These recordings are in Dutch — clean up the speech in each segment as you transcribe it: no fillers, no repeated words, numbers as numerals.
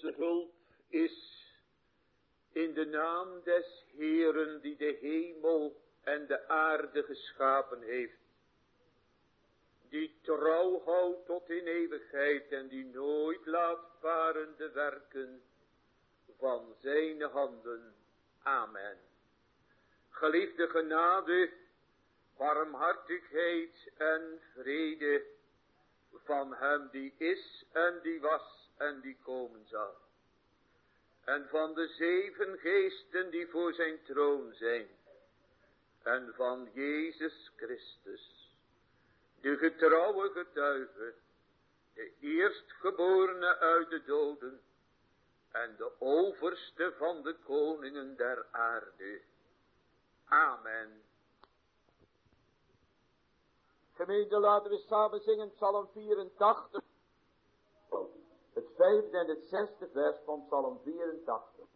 onze hulp is in de naam des Heeren die de hemel en de aarde geschapen heeft. Die trouw houdt tot in eeuwigheid en die nooit laat varen de werken van zijn handen. Amen. Geliefde genade, barmhartigheid en vrede van hem die is en die was en die komen zal. En van de 7 geesten die voor zijn troon zijn. En van Jezus Christus, de getrouwe getuige, de eerstgeborene uit de doden en de overste van de koningen der aarde. Amen. Gemeente, laten we samen zingen Psalm 84. Het 5e en het 6e vers van Psalm 84.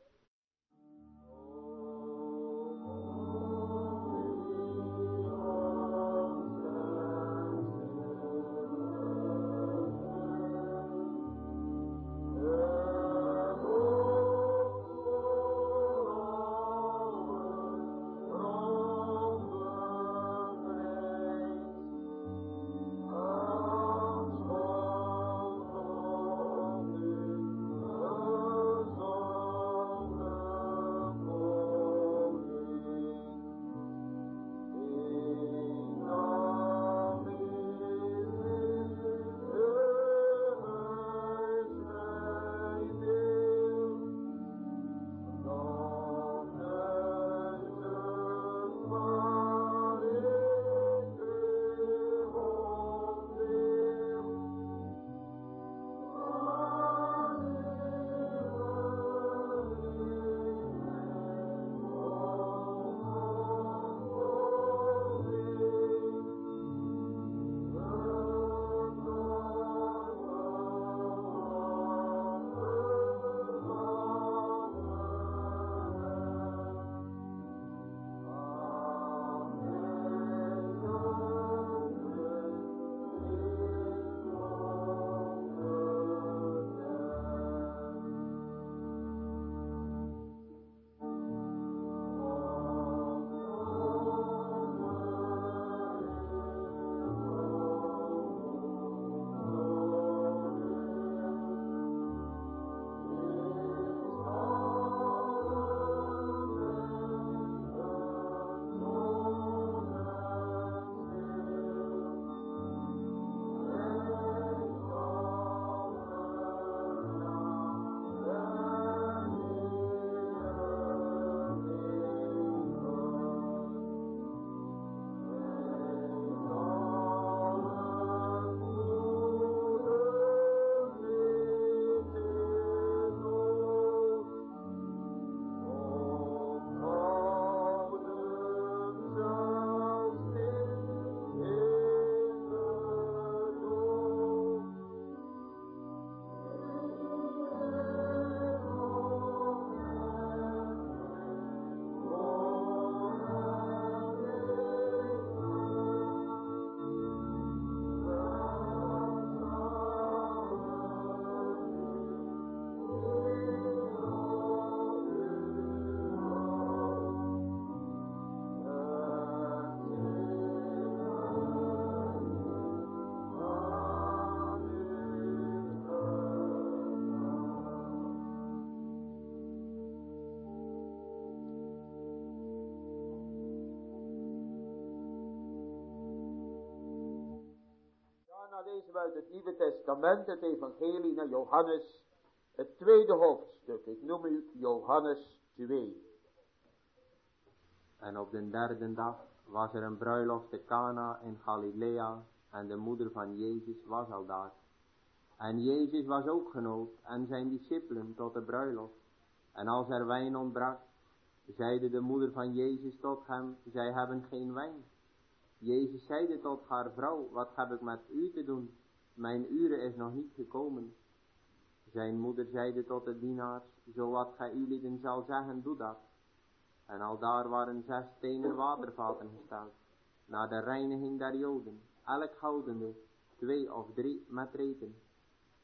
Lezen we uit het Nieuwe Testament, het evangelie naar Johannes, het 2e hoofdstuk. Ik noem u Johannes 2. En op de 3e dag was er een bruiloft te Cana in Galilea en de moeder van Jezus was al daar. En Jezus was ook genood en zijn discipelen tot de bruiloft. En als er wijn ontbrak, zeide de moeder van Jezus tot hem, zij hebben geen wijn. Jezus zeide tot haar vrouw, wat heb ik met u te doen? Mijn uren is nog niet gekomen. Zijn moeder zeide tot de dienaars, zo wat gij ulieden zal zeggen, doe dat. En aldaar waren 6 stenen watervaten gesteld, naar de reiniging der Joden, elk houdende 2 of 3 met reten.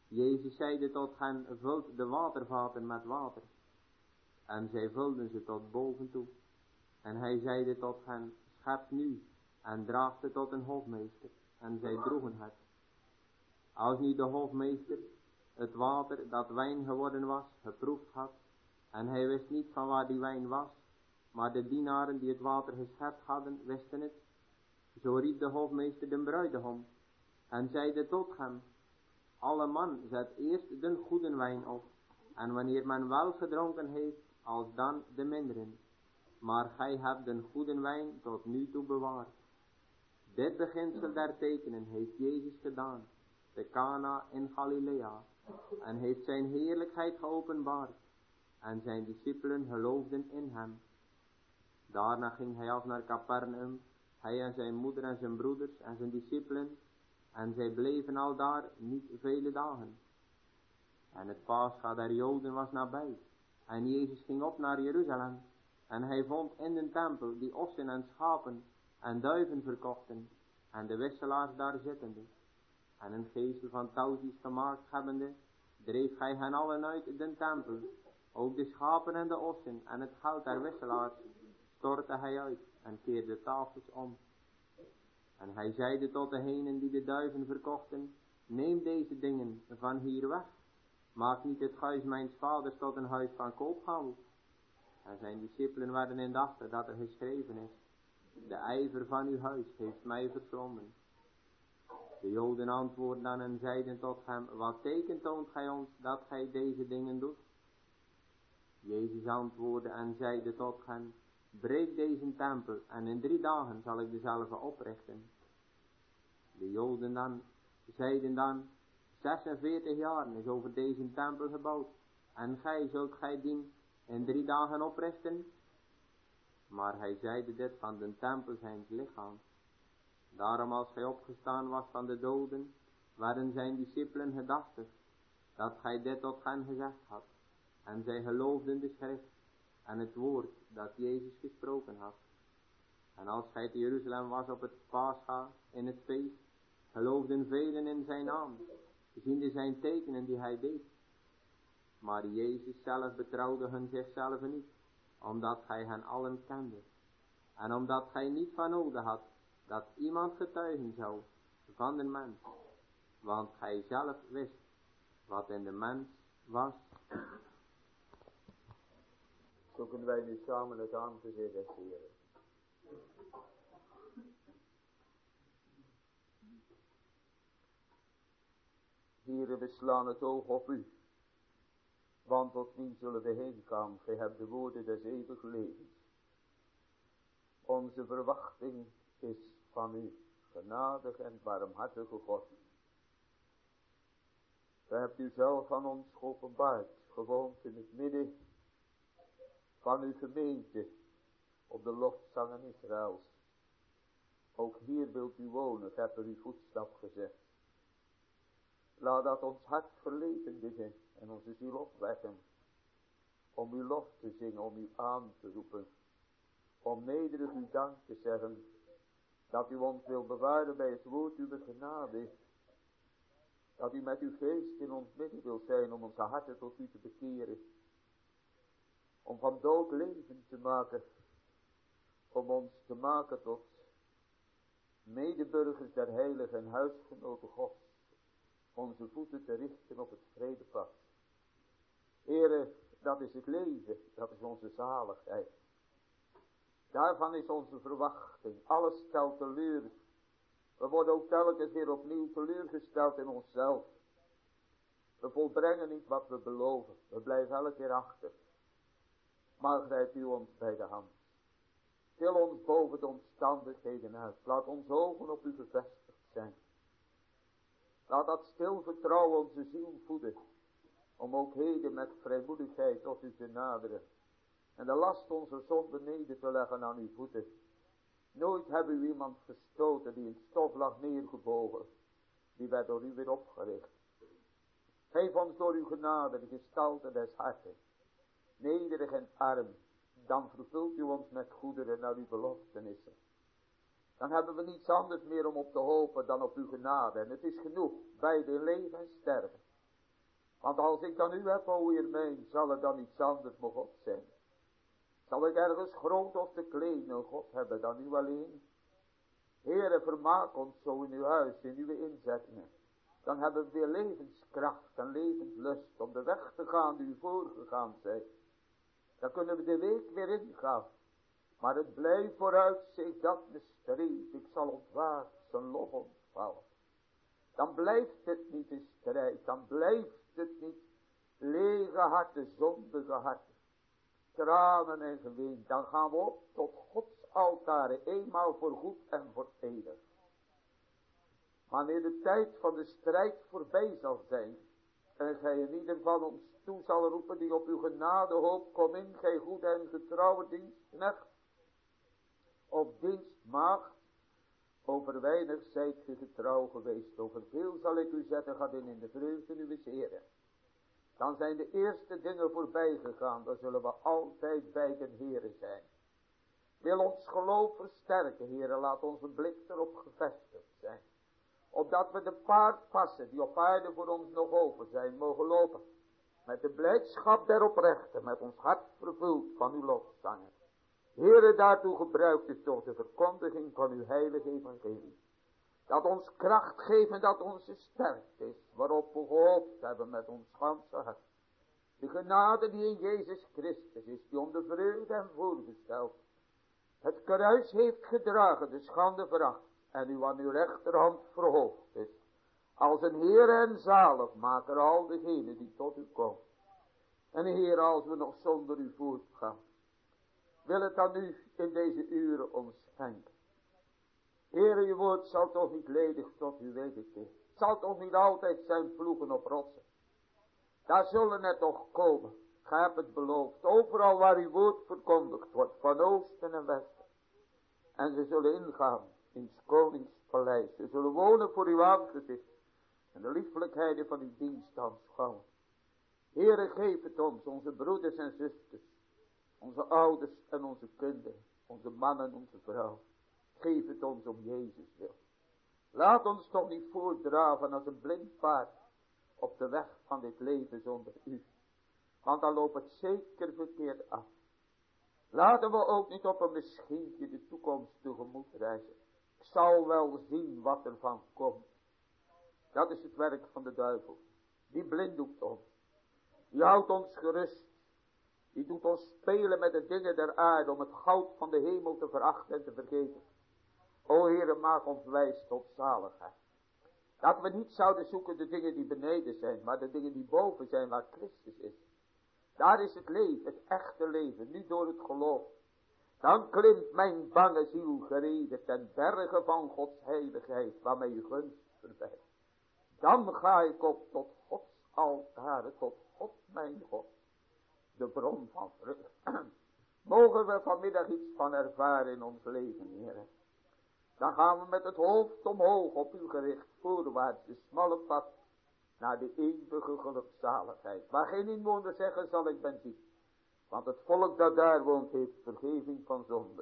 Jezus zeide tot hen, vult de watervaten met water. En zij vulden ze tot boven toe. En hij zeide tot hen, schept nu en draagt het tot een hofmeester. En zij droegen het. Als nu de hofmeester het water dat wijn geworden was, geproefd had, en hij wist niet van waar die wijn was, maar de dienaren die het water geschept hadden, wisten het. Zo riep de hofmeester de bruidegom, en zeide tot hem, alle man zet eerst de goede wijn op, en wanneer men wel gedronken heeft, als dan de minderen. Maar gij hebt de goede wijn tot nu toe bewaard. Dit beginsel der tekenen heeft Jezus gedaan, te Cana in Galilea, en heeft zijn heerlijkheid geopenbaard, en zijn discipelen geloofden in hem. Daarna ging hij af naar Capernaum, hij en zijn moeder en zijn broeders en zijn discipelen, en zij bleven aldaar niet vele dagen. En het Pascha der Joden was nabij, en Jezus ging op naar Jeruzalem, en hij vond in de tempel die ossen en schapen en duiven verkochten, en de wisselaars daar zittende. En een geestel van touwtjes gemaakt hebbende, dreef hij hen allen uit de tempel, ook de schapen en de ossen en het geld der wisselaars, stortte hij uit en keerde de tafels om. En hij zeide tot degenen die de duiven verkochten, neem deze dingen van hier weg, maak niet het huis mijns vaders tot een huis van koophandel. En zijn discipelen werden indachten dat er geschreven is, de ijver van uw huis heeft mij verslonden. De Joden antwoordden dan en zeiden tot hem, wat teken toont gij ons dat gij deze dingen doet? Jezus antwoordde en zeide tot hen, breek deze tempel en in 3 dagen zal ik dezelfde oprichten. De Joden dan zeiden dan, 46 jaar is over deze tempel gebouwd, en zult gij dien in 3 dagen oprichten? Maar hij zeide dit van de tempel zijn lichaam. Daarom als hij opgestaan was van de doden, werden zijn discipelen gedachtig, dat gij dit tot hen gezegd had. En zij geloofden de schrift en het woord dat Jezus gesproken had. En als hij te Jeruzalem was op het Pascha in het feest, geloofden velen in zijn naam, ziende zijn tekenen die hij deed. Maar Jezus zelf betrouwde hun zichzelf niet, omdat gij hen allen kende. En omdat gij niet van nodig had, dat iemand getuigen zou van de mens, want gij zelf wist wat in de mens was. Zoeken wij nu samen het aangezicht des Heeren. Here, we slaan het oog op u, want tot wie zullen we heen gaan? Gij hebt de woorden des eeuwig levens. Onze verwachting is van u, genadig en barmhartige God. Gij hebt u zelf aan ons geopenbaard, gewoond in het midden van uw gemeente, op de lofzangen Israëls. Ook hier wilt u wonen, hebt er uw voetstap gezet. Laat dat ons hart verlevendigen en onze ziel opwekken, om uw lof te zingen, om u aan te roepen, om nederig uw dank te zeggen, dat u ons wil bewaren bij het woord uw genade, dat u met uw geest in ons midden wilt zijn, om onze harten tot u te bekeren, om van dood leven te maken, om ons te maken tot medeburgers der heilige en huisgenoten Gods, onze voeten te richten op het vredepad. Heere, dat is het leven, dat is onze zaligheid. Daarvan is onze verwachting. Alles stelt teleur. We worden ook telkens weer opnieuw teleurgesteld in onszelf. We volbrengen niet wat we beloven. We blijven elke keer achter. Maar grijpt u ons bij de hand. Til ons boven de omstandigheden uit. Laat onze ogen op u gevestigd zijn. Laat dat stil vertrouwen onze ziel voeden. Om ook heden met vrijmoedigheid tot u te naderen. En de last onze zonde neder te leggen aan uw voeten. Nooit hebben u iemand gestoten die in stof lag neergebogen. Die werd door u weer opgericht. Geef ons door uw genade de gestalte des harten. Nederig en arm. Dan vervult u ons met goederen naar uw beloftenissen. Dan hebben we niets anders meer om op te hopen dan op uw genade. En het is genoeg, beide in leven en sterven. Want als ik dan u heb, o Heer mijn, zal er dan iets anders, mijn God, zijn. Zal ik ergens groot of te klein een God hebben dan u alleen? Heere, vermaak ons zo in uw huis, in uw inzettingen. Dan hebben we weer levenskracht en levenslust om de weg te gaan die u voorgegaan zijt. Dan kunnen we de week weer ingaan. Maar het blijft vooruitzicht dat me streef. Ik zal ontwaakt zijn lof ontvallen. Dan blijft het niet de strijd. Dan blijft het niet lege harten, zondige harten. Tranen en geween. Dan gaan we op tot Gods altaren. Eenmaal voor goed en voor eeuwig. Wanneer de tijd van de strijd voorbij zal zijn. En gij in ieder van ons toe zal roepen die op uw genade hoopt. Kom in, gij goede en getrouwe dienstknecht. Of dienstmaagd. Over weinig zijt ge getrouw geweest. Over veel zal ik u zetten. Gaat in de vreugde uw Heere. Dan zijn de eerste dingen voorbij gegaan. Dan zullen we altijd bij de Heere zijn. Wil ons geloof versterken, Heere. Laat onze blik erop gevestigd zijn. Opdat we de paardpassen die op aarde voor ons nog over zijn mogen lopen. Met de blijdschap der oprechten. Met ons hart vervuld van uw lofzangen. Heere, daartoe gebruikt u toch de verkondiging van uw heilige evangelie. Dat ons kracht geeft en dat onze sterkte is. Waarop we gehoopt hebben met ons ganse hart. De genade die in Jezus Christus is. Die om de vreugde hem voorgesteld. Het kruis heeft gedragen, de schande veracht. En u aan uw rechterhand verhoogd is. Als een Heer en zaligmaker al degenen die tot u komen. En Heer, als we nog zonder u voortgaan. Wil het dan u in deze uren ons schenken. Heere, uw woord zal toch niet ledig tot u wederkeren. Het zal toch niet altijd zijn ploegen op rotsen. Daar zullen het toch komen. Gij hebt het beloofd. Overal waar uw woord verkondigd wordt. Van oosten en westen. En ze zullen ingaan in het koningspaleis. Ze zullen wonen voor uw aangezicht. En de liefelijkheden van uw dienst aanschouwen. Heere, geef het ons, onze broeders en zusters. Onze ouders en onze kinderen. Onze mannen en onze vrouwen. Geef het ons om Jezus wil. Laat ons toch niet voortdraven als een blind paard. Op de weg van dit leven zonder u. Want dan loopt het zeker verkeerd af. Laten we ook niet op een mischientje de toekomst tegemoet reizen. Ik zal wel zien wat er van komt. Dat is het werk van de duivel. Die blinddoekt ons. Die houdt ons gerust. Die doet ons spelen met de dingen der aarde om het goud van de hemel te verachten en te vergeten. O Heere, maak ons wijs tot zaligheid. Dat we niet zouden zoeken de dingen die beneden zijn, maar de dingen die boven zijn waar Christus is. Daar is het leven, het echte leven, niet door het geloof. Dan klimt mijn bange ziel gereden ten berge van Gods heiligheid, waarmee uw gunst verbijt. Dan ga ik op tot Gods altaren, tot God mijn God, de bron van vreugde. Mogen we vanmiddag iets van ervaren in ons leven, Heer. Dan gaan we met het hoofd omhoog op u gericht, voorwaarts de smalle pad, naar de eeuwige gelukzaligheid. Waar geen inwoner zeggen zal ik ben ziek. Want het volk dat daar woont heeft vergeving van zonde.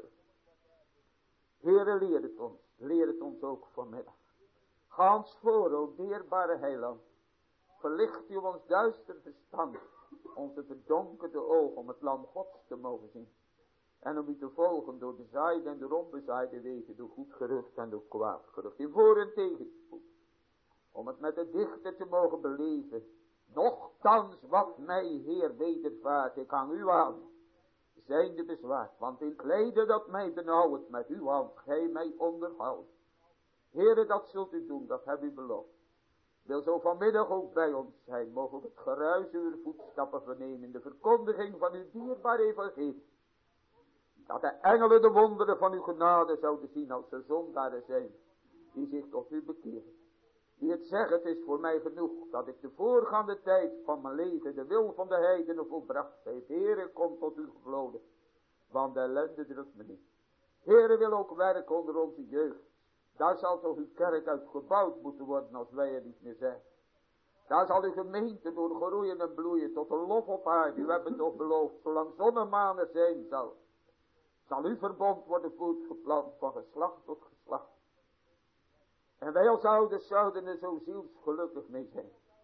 Heere, leer het ons ook vanmiddag. Ga ons voor, o dierbare heiland. Verlicht u ons duister verstand, onze verdonkerde ogen om het lam Gods te mogen zien. En om u te volgen door de zaaide en de onbezaaide wegen, door goed gerucht en door kwaad gerucht. In voor- en tegenspoed. Om het met de dichter te mogen beleven. Nochtans wat mij, Heer, wedervaart, ik hang u aan. Zijnde bezwaard, want ik lijde dat mij benauwt met uw hand, gij mij onderhoudt. Heere, dat zult u doen, dat heb u beloofd. Wil zo vanmiddag ook bij ons zijn, mogen we het geruis uw voetstappen vernemen in de verkondiging van uw dierbare evangelie. Dat de engelen de wonderen van uw genade zouden zien als er zondaren zijn, die zich tot u bekeren. Die het zeggen, het is voor mij genoeg, dat ik de voorgaande tijd van mijn leven de wil van de heidenen volbracht heeft. Heere, kom tot u gevloden, want de ellende drukt me niet. Heere, wil ook werken onder onze jeugd. Daar zal toch uw kerk uit gebouwd moeten worden als wij er niet meer zijn. Daar zal uw gemeente door groeien en bloeien tot een lof op aarde. U hebt het toch beloofd, zolang zon en maan er zijn zal uw verbond worden voortgeplant van geslacht tot geslacht. En wij als ouders zouden er zo zielsgelukkig mee zijn.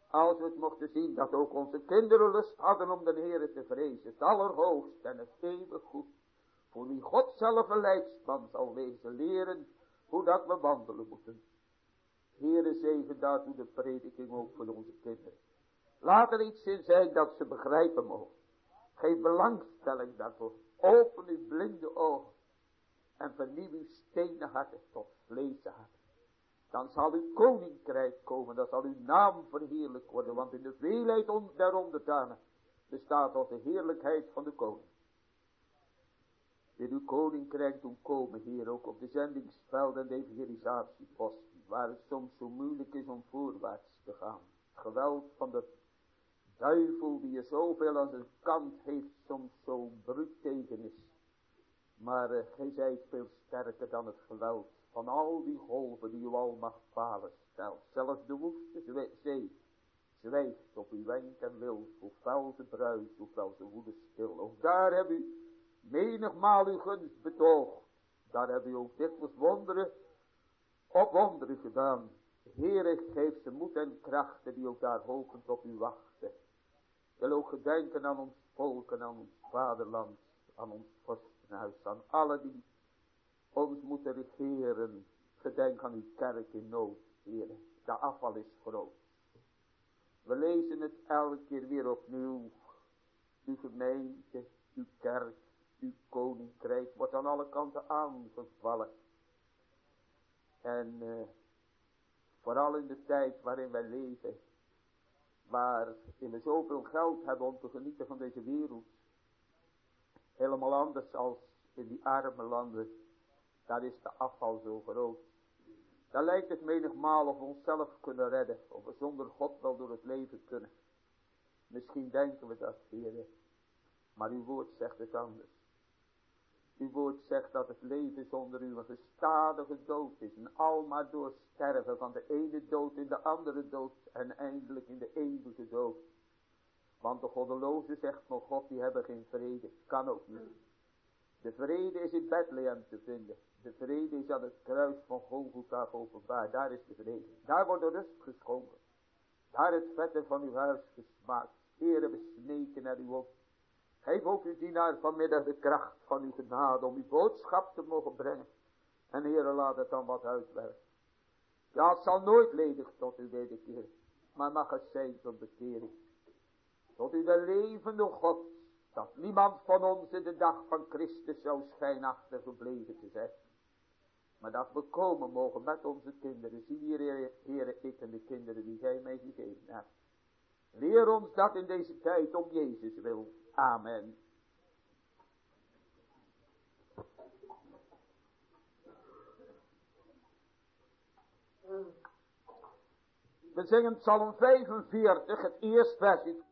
Als we het mochten zien dat ook onze kinderen lust hadden om de Heere te vrezen. Het allerhoogst en het eeuwig goed. Voor wie God zelf een leidsman zal wezen leren hoe dat we wandelen moeten. Heere zegen daartoe de prediking ook voor onze kinderen. Laat er iets in zijn dat ze begrijpen mogen. Geef belangstelling daarvoor. Open uw blinde ogen. En vernieuw uw stenen harten tot vleesen harten. Dan zal uw koninkrijk komen. Dan zal uw naam verheerlijk worden. Want in de veelheid der onderdanen bestaat tot de heerlijkheid van de koning. Wil uw koninkrijk doen komen, Heer, ook op de zendingsvelden en de evangelisatieposten. Waar het soms zo moeilijk is om voorwaarts te gaan. Het geweld van de duivel die er zoveel aan zijn kant heeft, soms zo bruut tegen is. Maar gij zijt veel sterker dan het geweld van al die golven die uw almacht palen stelt. Zelfs de woeste zee zwijgt op uw wenk en wil, hoe fel ze bruist, hoe fel ze woede stil. Ook daar heb u menigmaal uw gunst betoogd. Daar heb u ook dikwijls wonderen op wonderen gedaan. Heere, geef ze moed en krachten die ook daar hopend op u wachten. Wil ook gedenken aan ons volk en aan ons vaderland, aan ons vorstenhuis, aan alle die ons moeten regeren. Gedenk aan uw kerk in nood, Heere. De afval is groot. We lezen het elke keer weer opnieuw. Uw gemeente, uw kerk, uw koninkrijk wordt aan alle kanten aangevallen. En vooral in de tijd waarin wij leven, waarin we zoveel geld hebben om te genieten van deze wereld. Helemaal anders als in die arme landen. Daar is de afval zo groot. Daar lijkt het menigmaal of we onszelf kunnen redden. Of we zonder God wel door het leven kunnen. Misschien denken we dat, Heer. Maar uw woord zegt het anders. Uw woord zegt dat het leven zonder u een gestadige dood is. En almaar door sterven van de ene dood in de andere dood. En eindelijk in de eeuwige dood. Want de goddelozen, zegt nog God, die hebben geen vrede. Kan ook niet. De vrede is in Bethlehem te vinden. De vrede is aan het kruis van Golgotha openbaar. Daar is de vrede. Daar wordt de rust geschonken. Daar het vette van uw huis gesmaakt. Heere, we smeken naar u op. Geef ook uw dienaar vanmiddag de kracht van uw genade om uw boodschap te mogen brengen. En Heere, laat het dan wat uitwerken. Ja, het zal nooit ledig tot u wederkeren. Maar mag het zijn tot bekering. Tot u de levende God. Dat niemand van ons in de dag van Christus zou schijnachtig gebleven te zijn. Maar dat we komen mogen met onze kinderen. Zie hier, Heere, ik en de kinderen die gij mij gegeven hebt. Leer ons dat in deze tijd om Jezus wil. Amen. We zingen Psalm 45, het eerste versje.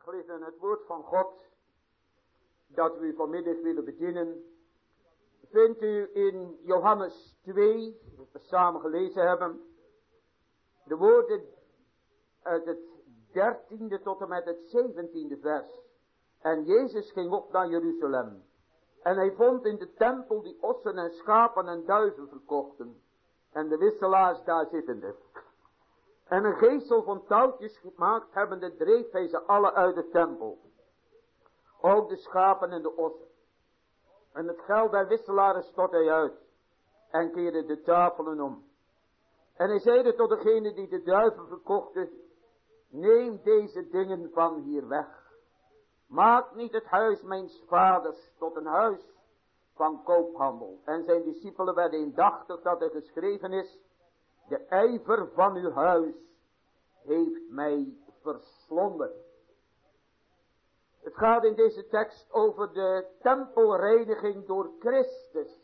Geliefden, het woord van God dat we vanmiddag willen bedienen, vindt u in Johannes 2, dat we samen gelezen hebben, de woorden uit het 13e tot en met het 17e vers. En Jezus ging op naar Jeruzalem. En hij vond in de tempel die ossen en schapen en duiven verkochten. En de wisselaars daar zittende. En een geestel van touwtjes gemaakt hebbende dreef hij ze alle uit de tempel. Ook de schapen en de ossen. En het geld der wisselaren stort hij uit. En keerde de tafelen om. En hij zeide tot degene die de duiven verkochten: neem deze dingen van hier weg. Maak niet het huis mijns vaders tot een huis van koophandel. En zijn discipelen werden indachtig dat er geschreven is: de ijver van uw huis heeft mij verslonden. Het gaat in deze tekst over de tempelreiniging door Christus.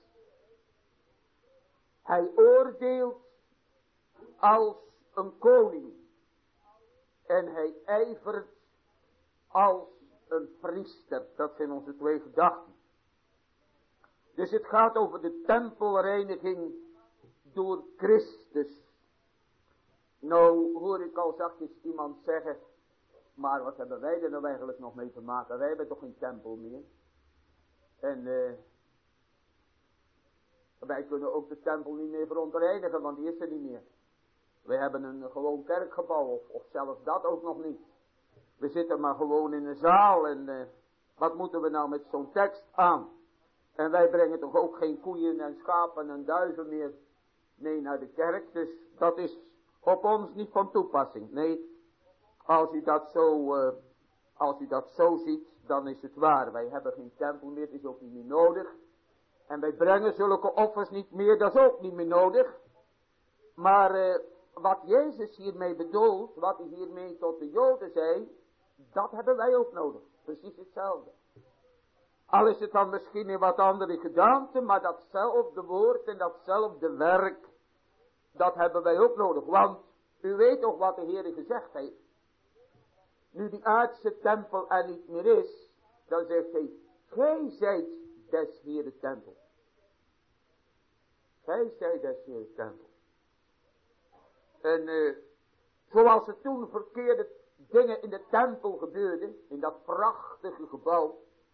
Hij oordeelt als een koning. En hij ijvert als een priester. Dat zijn onze twee gedachten. Dus het gaat over de tempelreiniging door Christus. Nou hoor ik al zachtjes iemand zeggen: maar wat hebben wij er nou eigenlijk nog mee te maken? Wij hebben toch geen tempel meer? En wij kunnen ook de tempel niet meer verontreinigen, want die is er niet meer. We hebben een gewoon kerkgebouw, of zelfs dat ook nog niet. We zitten maar gewoon in een zaal en wat moeten we nou met zo'n tekst aan? En wij brengen toch ook geen koeien en schapen en duiven meer mee naar de kerk. Dus dat is op ons niet van toepassing. Nee, als u dat zo ziet, dan is het waar. Wij hebben geen tempel meer, het is ook niet meer nodig. En wij brengen zulke offers niet meer, dat is ook niet meer nodig. Maar wat Jezus hiermee bedoelt, wat hij hiermee tot de Joden zei, dat hebben wij ook nodig. Precies hetzelfde. Al is het dan misschien in wat andere gedaante, maar datzelfde woord en datzelfde werk, dat hebben wij ook nodig. Want u weet toch wat de Heer gezegd heeft. Nu die aardse tempel er niet meer is, dan zegt hij: gij zijt des Heeren tempel. Gij zijt des Heeren tempel. En zoals er toen verkeerde dingen in de tempel gebeurden, in dat prachtige gebouw,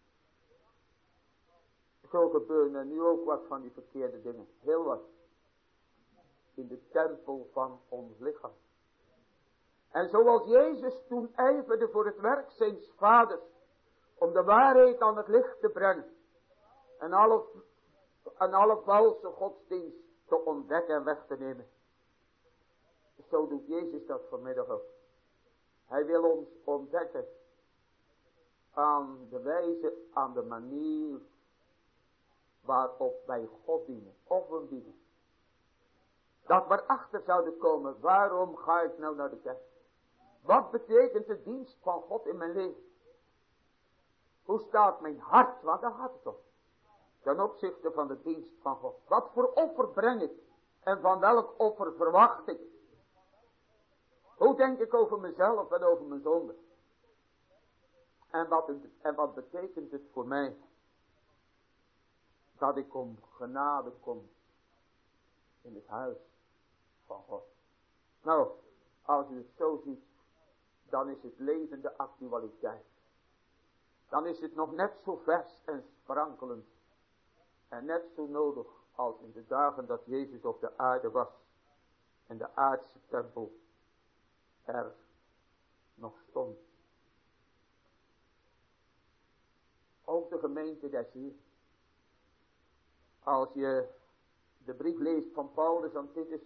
zo gebeuren er nu ook wat van die verkeerde dingen. Heel wat. In de tempel van ons lichaam. En zoals Jezus toen ijverde voor het werk zijns vaders, om de waarheid aan het licht te brengen, en alle valse godsdienst te ontdekken en weg te nemen. Zo doet Jezus dat vanmiddag ook. Hij wil ons ontdekken aan de wijze, aan de manier waarop wij God dienen, offeren dienen. Dat we erachter zouden komen: waarom ga ik nou naar de kerk? Wat betekent de dienst van God in mijn leven? Hoe staat mijn hart? Want daar gaat het om. Ten opzichte van de dienst van God. Wat voor offer breng ik? En van welk offer verwacht ik? Hoe denk ik over mezelf en over mijn zonde? En wat betekent het voor mij dat ik om genade kom in het huis van God? Nou, als u het zo ziet, dan is het levende actualiteit. Dan is het nog net zo vers en sprankelend en net zo nodig als in de dagen dat Jezus op de aarde was en de aardse tempel er nog stond. Ook de gemeente des Heeren. Als je de brief leest van Paulus aan Titus,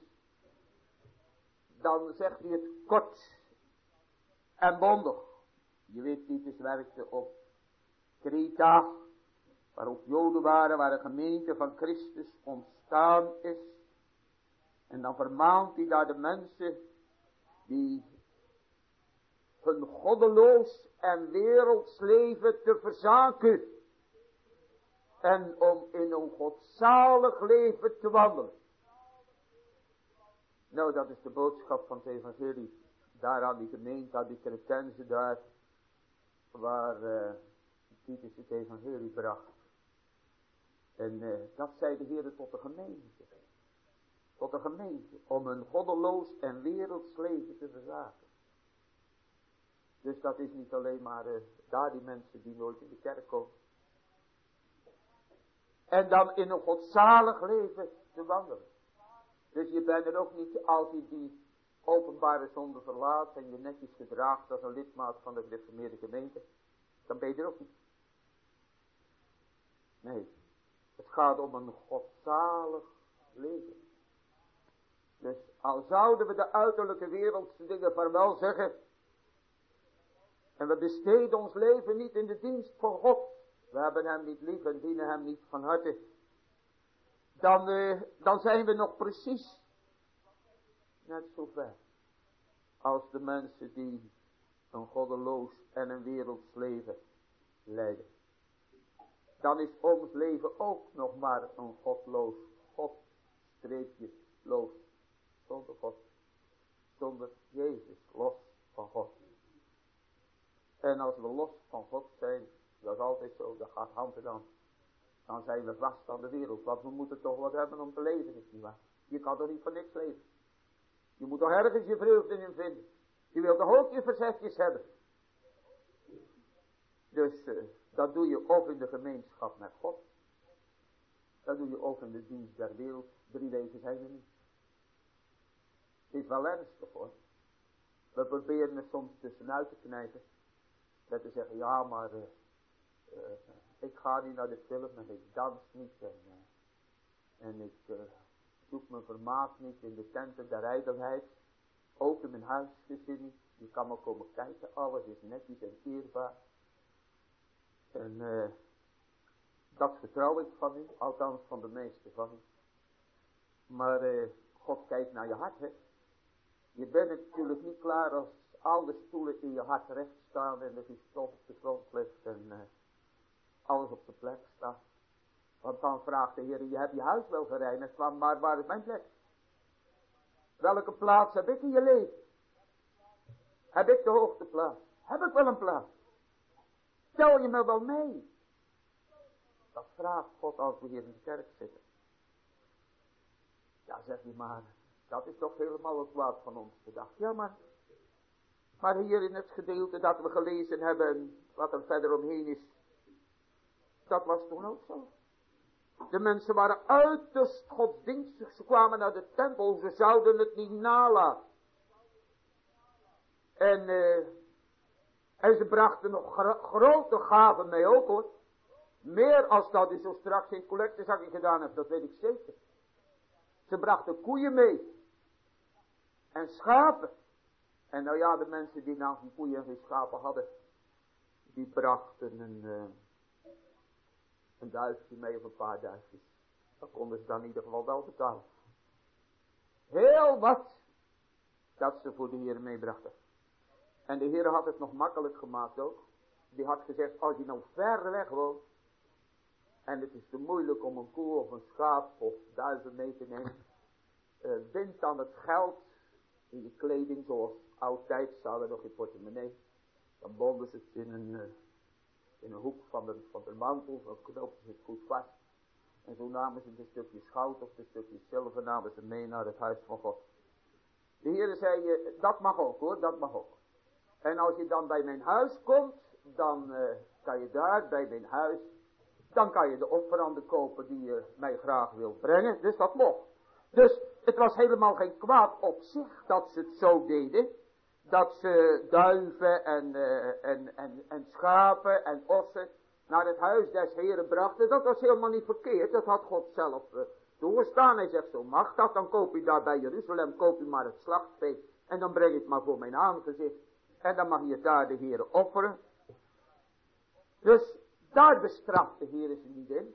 dan zegt hij het kort en bondig. Je weet, Titus werkte op Kreta, waar ook Joden waren, waar de gemeente van Christus ontstaan is. En dan vermaant hij daar de mensen die hun goddeloos en werelds leven te verzaken. En om in een godzalig leven te wandelen. Nou, dat is de boodschap van het evangelie. Daar aan die gemeente, aan die Cretenzen daar. waar Titus het evangelie bracht. En dat zei de Heer tot de gemeente. Tot de gemeente. Om een goddeloos en werelds leven te verzaken. Dus dat is niet alleen maar daar die mensen die nooit in de kerk komen. En dan in een godzalig leven te wandelen. Dus je bent er ook niet, als je die openbare zonde verlaat en je netjes gedraagt als een lidmaat van de gereformeerde gemeente, dan ben je er ook niet. Nee, het gaat om een godzalig leven. Dus al zouden we de uiterlijke wereldse dingen vaarwel zeggen, en we besteden ons leven niet in de dienst van God, we hebben hem niet lief en dienen hem niet van harte, dan zijn we nog precies net zo ver als de mensen die een goddeloos en een werelds leven leiden. Dan is ons leven ook nog maar een godloos, God-loos, zonder God, zonder Jezus, los van God. En als we los van God zijn, dat is altijd zo, dat gaat hand in hand. Dan zijn we vast aan de wereld, want we moeten toch wat hebben om te leven, is niet waar? Je kan toch niet voor niks leven? Je moet toch ergens je vreugde in vinden? Je wilt toch ook je verzetjes hebben? Dus dat doe je of in de gemeenschap met God. Dat doe je ook in de dienst der wereld. 3 weken zijn er niet. Het is wel ernstig hoor. We proberen er soms tussenuit te knijpen. Dat te zeggen, ja maar ik ga niet naar de film en ik dans niet. En ik zoek mijn vermaak niet in de tenten der ijdelheid. Ook in mijn huisgezin niet. Je kan maar komen kijken, alles is netjes en eerbaar. En dat vertrouw ik van u, althans van de meeste van u. Maar God kijkt naar je hart, hè. Je bent natuurlijk niet klaar als al de stoelen in je hart recht staan en de gestof op de grond ligt en alles op de plek staat. Want dan vraagt de Heer, je hebt je huis wel gereinigd, maar waar is mijn plek? Welke plaats heb ik in je leven? Heb ik de hoogste plaats? Heb ik wel een plaats? Tel je me wel mee? Dat vraagt God als we hier in de kerk zitten. Ja, zeg je maar, dat is toch helemaal het kwaad van ons gedacht. Ja, maar hier in het gedeelte dat we gelezen hebben, wat er verder omheen is, dat was toen ook zo. De mensen waren uiterst godsdienstig, ze kwamen naar de tempel, ze zouden het niet nalaten. En ze brachten nog grote gaven mee ook hoor. Meer als dat u zo straks in het collectezakje gedaan hebt, dat weet ik zeker. Ze brachten koeien mee. En schapen. En nou ja, de mensen die nou geen koeien en geen schapen hadden, die brachten een duifje mee of een paar duifjes. Dat konden ze dan in ieder geval wel betalen. Heel wat dat ze voor de Heer meebrachten. En de Heer had het nog makkelijk gemaakt ook. Die had gezegd, als je nou ver weg woont, en het is te moeilijk om een koe of een schaap of duiven mee te nemen, bind dan het geld in je kleding, zoals oudtijds hadden nog in portemonnee. Dan bonden ze het in een hoek van de mantel, dan knoopten ze het goed vast. En zo namen ze een stukje goud of een stukje zilver, namen ze mee naar het huis van God. De Heer zei, dat mag ook hoor, dat mag ook. En als je dan bij mijn huis komt, dan kan je daar bij mijn huis, dan kan je de offeranden kopen die je mij graag wil brengen. Dus dat mocht. Dus het was helemaal geen kwaad op zich dat ze het zo deden. Dat ze duiven en schapen en ossen naar het huis des Heren brachten. Dat was helemaal niet verkeerd. Dat had God zelf toegestaan. Hij zegt, zo mag dat. Dan koop je daar bij Jeruzalem, koop je maar het slachtvee. En dan breng je het maar voor mijn aangezicht. En dan mag je daar de Heere offeren. Dus daar bestraft de Heere ze niet in.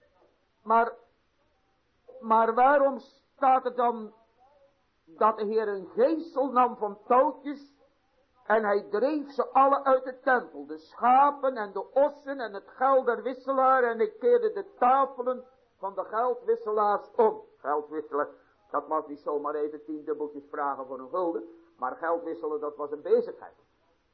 Maar waarom staat er dan dat de Heer een geesel nam van touwtjes en hij dreef ze alle uit de tempel, de schapen en de ossen en het geld der wisselaar, en ik keerde de tafelen van de geldwisselaars om. Geldwisselen, dat was niet zomaar even 10 dubbeltjes vragen voor een gulden, maar geld wisselen, dat was een bezigheid.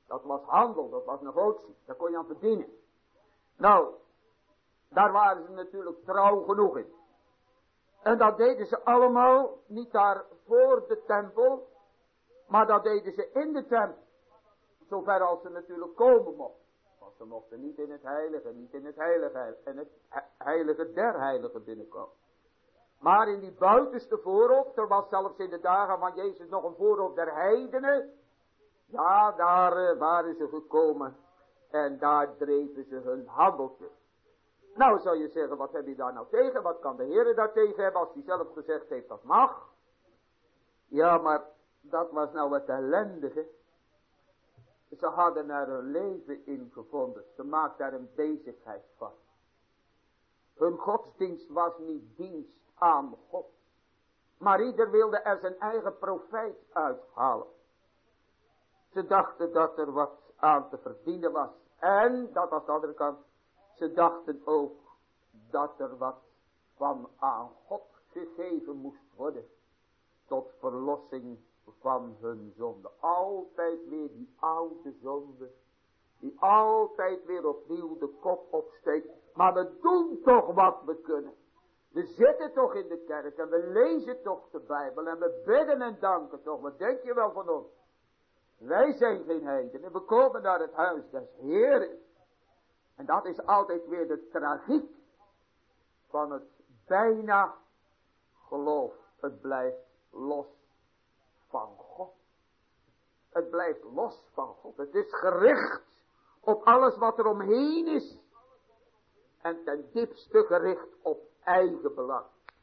Dat was handel, dat was negotie. Daar kon je aan verdienen. Nou, daar waren ze natuurlijk trouw genoeg in. En dat deden ze allemaal, niet daar voor de tempel, maar dat deden ze in de tempel. Zover als ze natuurlijk komen mochten. Want ze mochten niet in het heilige, niet in het heilige en het heilige der heiligen binnenkomen. Maar in die buitenste voorhof, er was zelfs in de dagen van Jezus nog een voorhof der heidenen. Ja, daar waren ze gekomen en daar dreven ze hun handeltje. Nou zou je zeggen, wat heb je daar nou tegen? Wat kan de Heer daar tegen hebben als hij zelf gezegd heeft dat mag? Ja, maar dat was nou het ellendige. Ze hadden er hun leven in gevonden. Ze maakten daar een bezigheid van. Hun godsdienst was niet dienst aan God. Maar ieder wilde er zijn eigen profijt uithalen. Ze dachten dat er wat aan te verdienen was. En, dat was de andere kant, ze dachten ook dat er wat van aan God gegeven moest worden. Tot verlossing van hun zonde. Altijd weer die oude zonde. Die altijd weer opnieuw de kop opsteekt. Maar we doen toch wat we kunnen. We zitten toch in de kerk en we lezen toch de Bijbel en we bidden en danken toch. Wat denk je wel van ons? Wij zijn geen heidenen. We komen naar het huis des Heeren. En dat is altijd weer de tragiek van het bijna geloof. Het blijft los van God. Het blijft los van God. Het is gericht op alles wat er omheen is. En ten diepste gericht op eigen belang.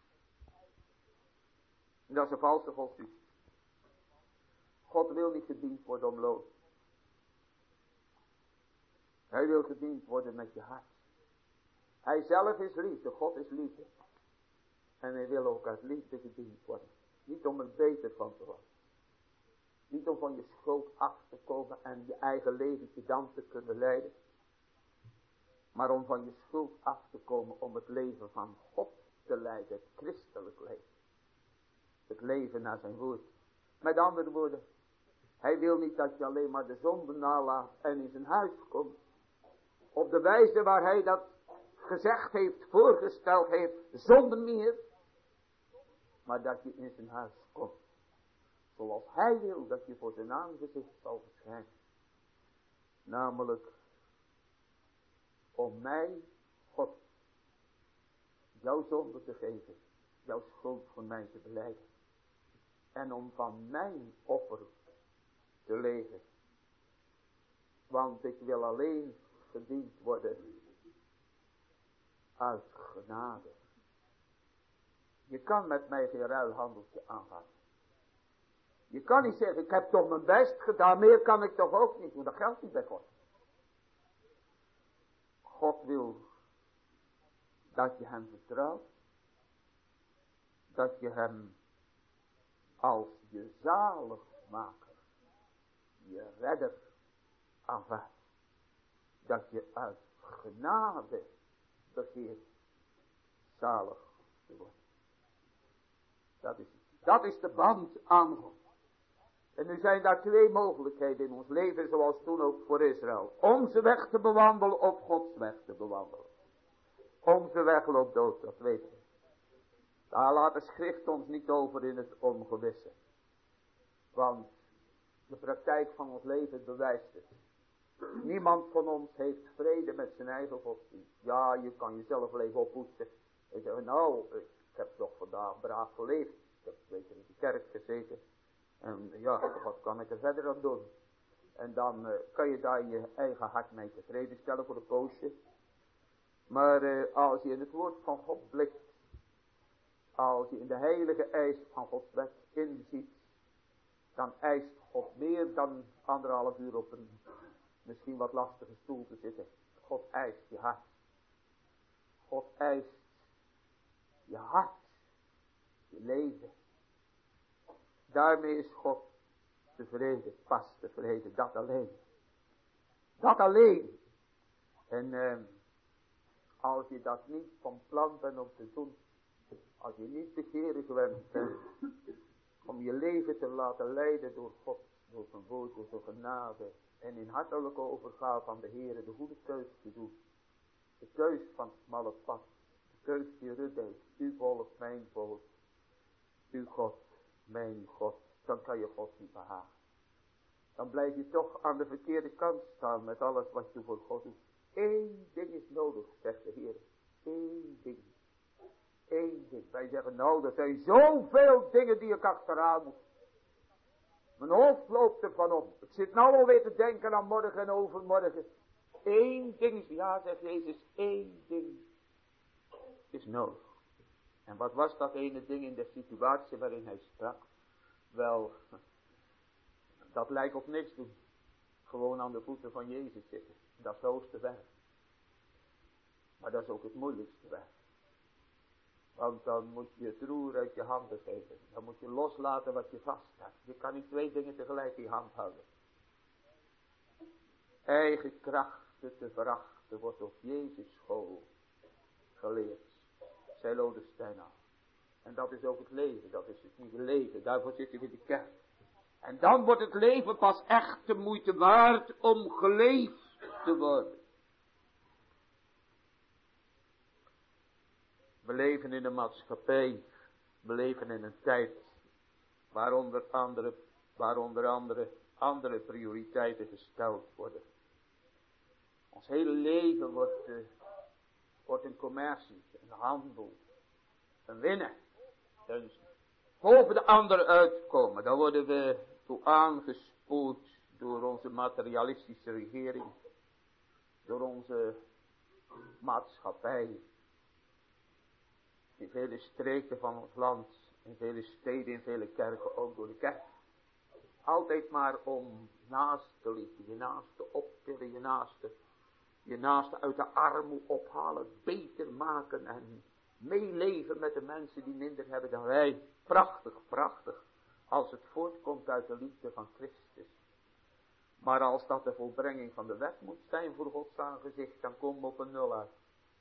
En dat is een valse godsdienst. God wil niet gediend worden om loon. Hij wil gediend worden met je hart. Hij zelf is liefde, God is liefde. En hij wil ook uit liefde gediend worden. Niet om er beter van te worden. Niet om van je schuld af te komen en je eigen leventje dan te kunnen leiden. Maar om van je schuld af te komen om het leven van God te leiden. Het christelijk leven. Het leven naar zijn woord. Met andere woorden. Hij wil niet dat je alleen maar de zonde nalaat en in zijn huis komt. Op de wijze waar hij dat gezegd heeft, voorgesteld heeft, zonder meer. Maar dat je in zijn huis komt. Zoals hij wil dat je voor zijn aangezicht zal verschijnen. Namelijk om mij, God, jouw zonde te geven. Jouw schuld voor mij te belijden. En om van mijn offer te leven. Want ik wil alleen gediend worden uit genade. Je kan met mij geen ruilhandeltje aangaan. Je kan niet zeggen, ik heb toch mijn best gedaan, meer kan ik toch ook niet, want dat geldt niet bij God. God wil dat je hem vertrouwt, dat je hem als je zaligmaker, je redder aanvaardt. Dat je uit genade begeert zalig te worden. Dat is de band aan God. En nu zijn daar twee mogelijkheden in ons leven, zoals toen ook voor Israël. Onze weg te bewandelen of Gods weg te bewandelen. Onze weg loopt dood, dat weten we. Daar laat de schrift ons niet over in het ongewisse. Want de praktijk van ons leven bewijst het. Niemand van ons heeft vrede met zijn eigen godsdienst. Ja, je kan jezelf wel even oppoetsen. En zeggen, nou, ik heb toch vandaag braaf geleefd. Ik heb 2 keer in de kerk gezeten. En ja, wat kan ik er verder aan doen? En dan kan je daar je eigen hart mee tevreden stellen voor een poosje. Maar als je in het woord van God blikt. Als je in de heilige eis van Gods wet inziet. Dan eist God meer dan 1,5 uur op een misschien wat lastige stoel te zitten. God eist je hart. God eist je hart. Je leven. Daarmee is God tevreden, pas tevreden, dat alleen. Dat alleen. En als je dat niet van plan bent om te doen, als je niet begeerig bent om je leven te laten leiden door Gods door zijn woord, door zijn genade en in hartelijke overgave van de Heere de goede keus te doen. De keus van het smalle pad, de keus die Rut deed, uw volk, mijn volk, uw God, mijn God, dan kan je God niet behagen. Dan blijf je toch aan de verkeerde kant staan met alles wat je voor God doet. Eén ding is nodig, zegt de Heer. Eén ding. Eén ding. Wij zeggen nou, er zijn zoveel dingen die ik achteraan moet. Mijn hoofd loopt ervan om. Ik zit nou alweer te denken aan morgen en overmorgen. Eén ding, ja zegt Jezus, één ding is nodig. En wat was dat ene ding in de situatie waarin hij sprak? Wel, dat lijkt op niks doen. Gewoon aan de voeten van Jezus zitten. Dat is het hoogste werk. Maar dat is ook het moeilijkste werk. Want dan moet je het roer uit je handen geven. Dan moet je loslaten wat je vast hebt. Je kan niet twee dingen tegelijk in je hand houden. Eigen krachten te verachten wordt op Jezus school geleerd. Zei Lodestein al. En dat is ook het leven. Dat is het nieuwe leven. Daarvoor zitten we in de kerk. En dan wordt het leven pas echt de moeite waard om geleefd te worden. We leven in een maatschappij. We leven in een tijd waar onder andere prioriteiten gesteld worden. Ons hele leven wordt een commercie, een handel, een winnen. Dus boven de anderen uitkomen, daar worden we toe aangespoeld door onze materialistische regering, door onze maatschappij. In vele streken van ons land, in vele steden, in vele kerken, ook door de kerk. Altijd maar om naaste liefde, je naaste optillen, je naaste uit de armoede ophalen, beter maken en meeleven met de mensen die minder hebben dan wij. Prachtig, prachtig, als het voortkomt uit de liefde van Christus. Maar als dat de volbrenging van de wet moet zijn voor Gods aangezicht, dan komen we op een nul uit.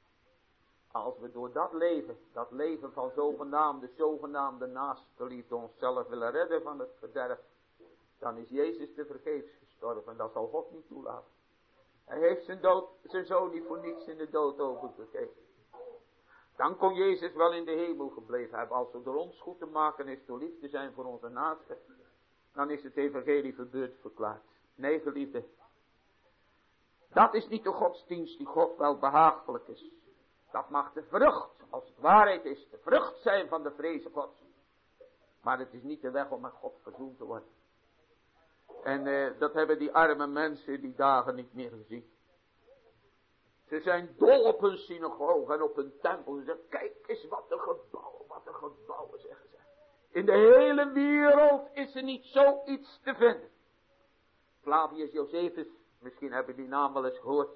Als we door dat leven van zogenaamde naaste liefde onszelf willen redden van het verderf, dan is Jezus te vergeefs gestorven en dat zal God niet toelaten. Hij heeft zijn zoon niet voor niets in de dood overgegeven. Dan kon Jezus wel in de hemel gebleven hebben. Als het door ons goed te maken is, door lief te zijn voor onze naaste, dan is het evangelie verbeurd verklaard. Nee, geliefde, dat is niet de godsdienst die God wel behagelijk is. Dat mag de vrucht, als het waarheid is, de vrucht zijn van de vrezen Gods. Maar het is niet de weg om met God verzoend te worden. En dat hebben die arme mensen die dagen niet meer gezien. Ze zijn dol op hun synagoge en op hun tempel. Ze zeggen, kijk eens wat een gebouwen, zeggen ze. In de hele wereld is er niet zoiets te vinden. Flavius Josephus, misschien hebben die naam wel eens gehoord.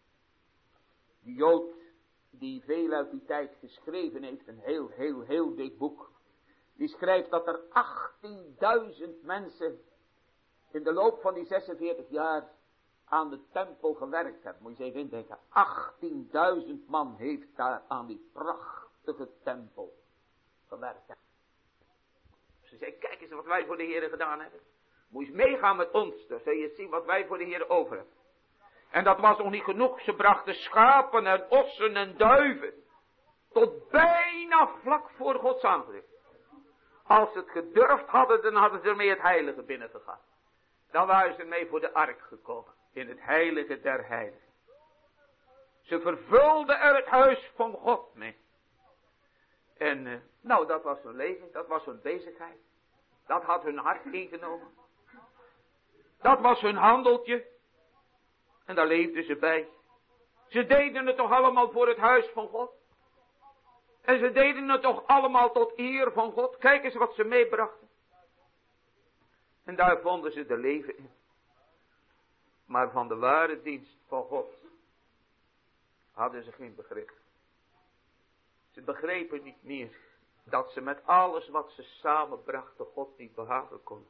Die Jood die veel uit die tijd geschreven heeft, een heel dik boek. Die schrijft dat er 18.000 mensen in de loop van die 46 jaar aan de tempel gewerkt hebben. Moet je eens even indenken. 18.000 man heeft daar aan die prachtige tempel gewerkt. Ze zei, kijk eens wat wij voor de Heer gedaan hebben. Moet je eens meegaan met ons, dan zul je zien wat wij voor de Heer over hebben. En dat was nog niet genoeg. Ze brachten schapen en ossen en duiven. Tot bijna vlak voor Gods aangezicht. Als ze het gedurfd hadden, dan hadden ze ermee het heilige binnengegaan. Dan waren ze mee voor de ark gekomen. In het heilige der heiligen. Ze vervulden er het huis van God mee. En dat was hun leven. Dat was hun bezigheid. Dat had hun hart ingenomen. Dat was hun handeltje. En daar leefden ze bij. Ze deden het toch allemaal voor het huis van God. En ze deden het toch allemaal tot eer van God. Kijk eens wat ze meebrachten. En daar vonden ze de leven in. Maar van de ware dienst van God hadden ze geen begrip. Ze begrepen niet meer dat ze met alles wat ze samenbrachten God niet behagen kon.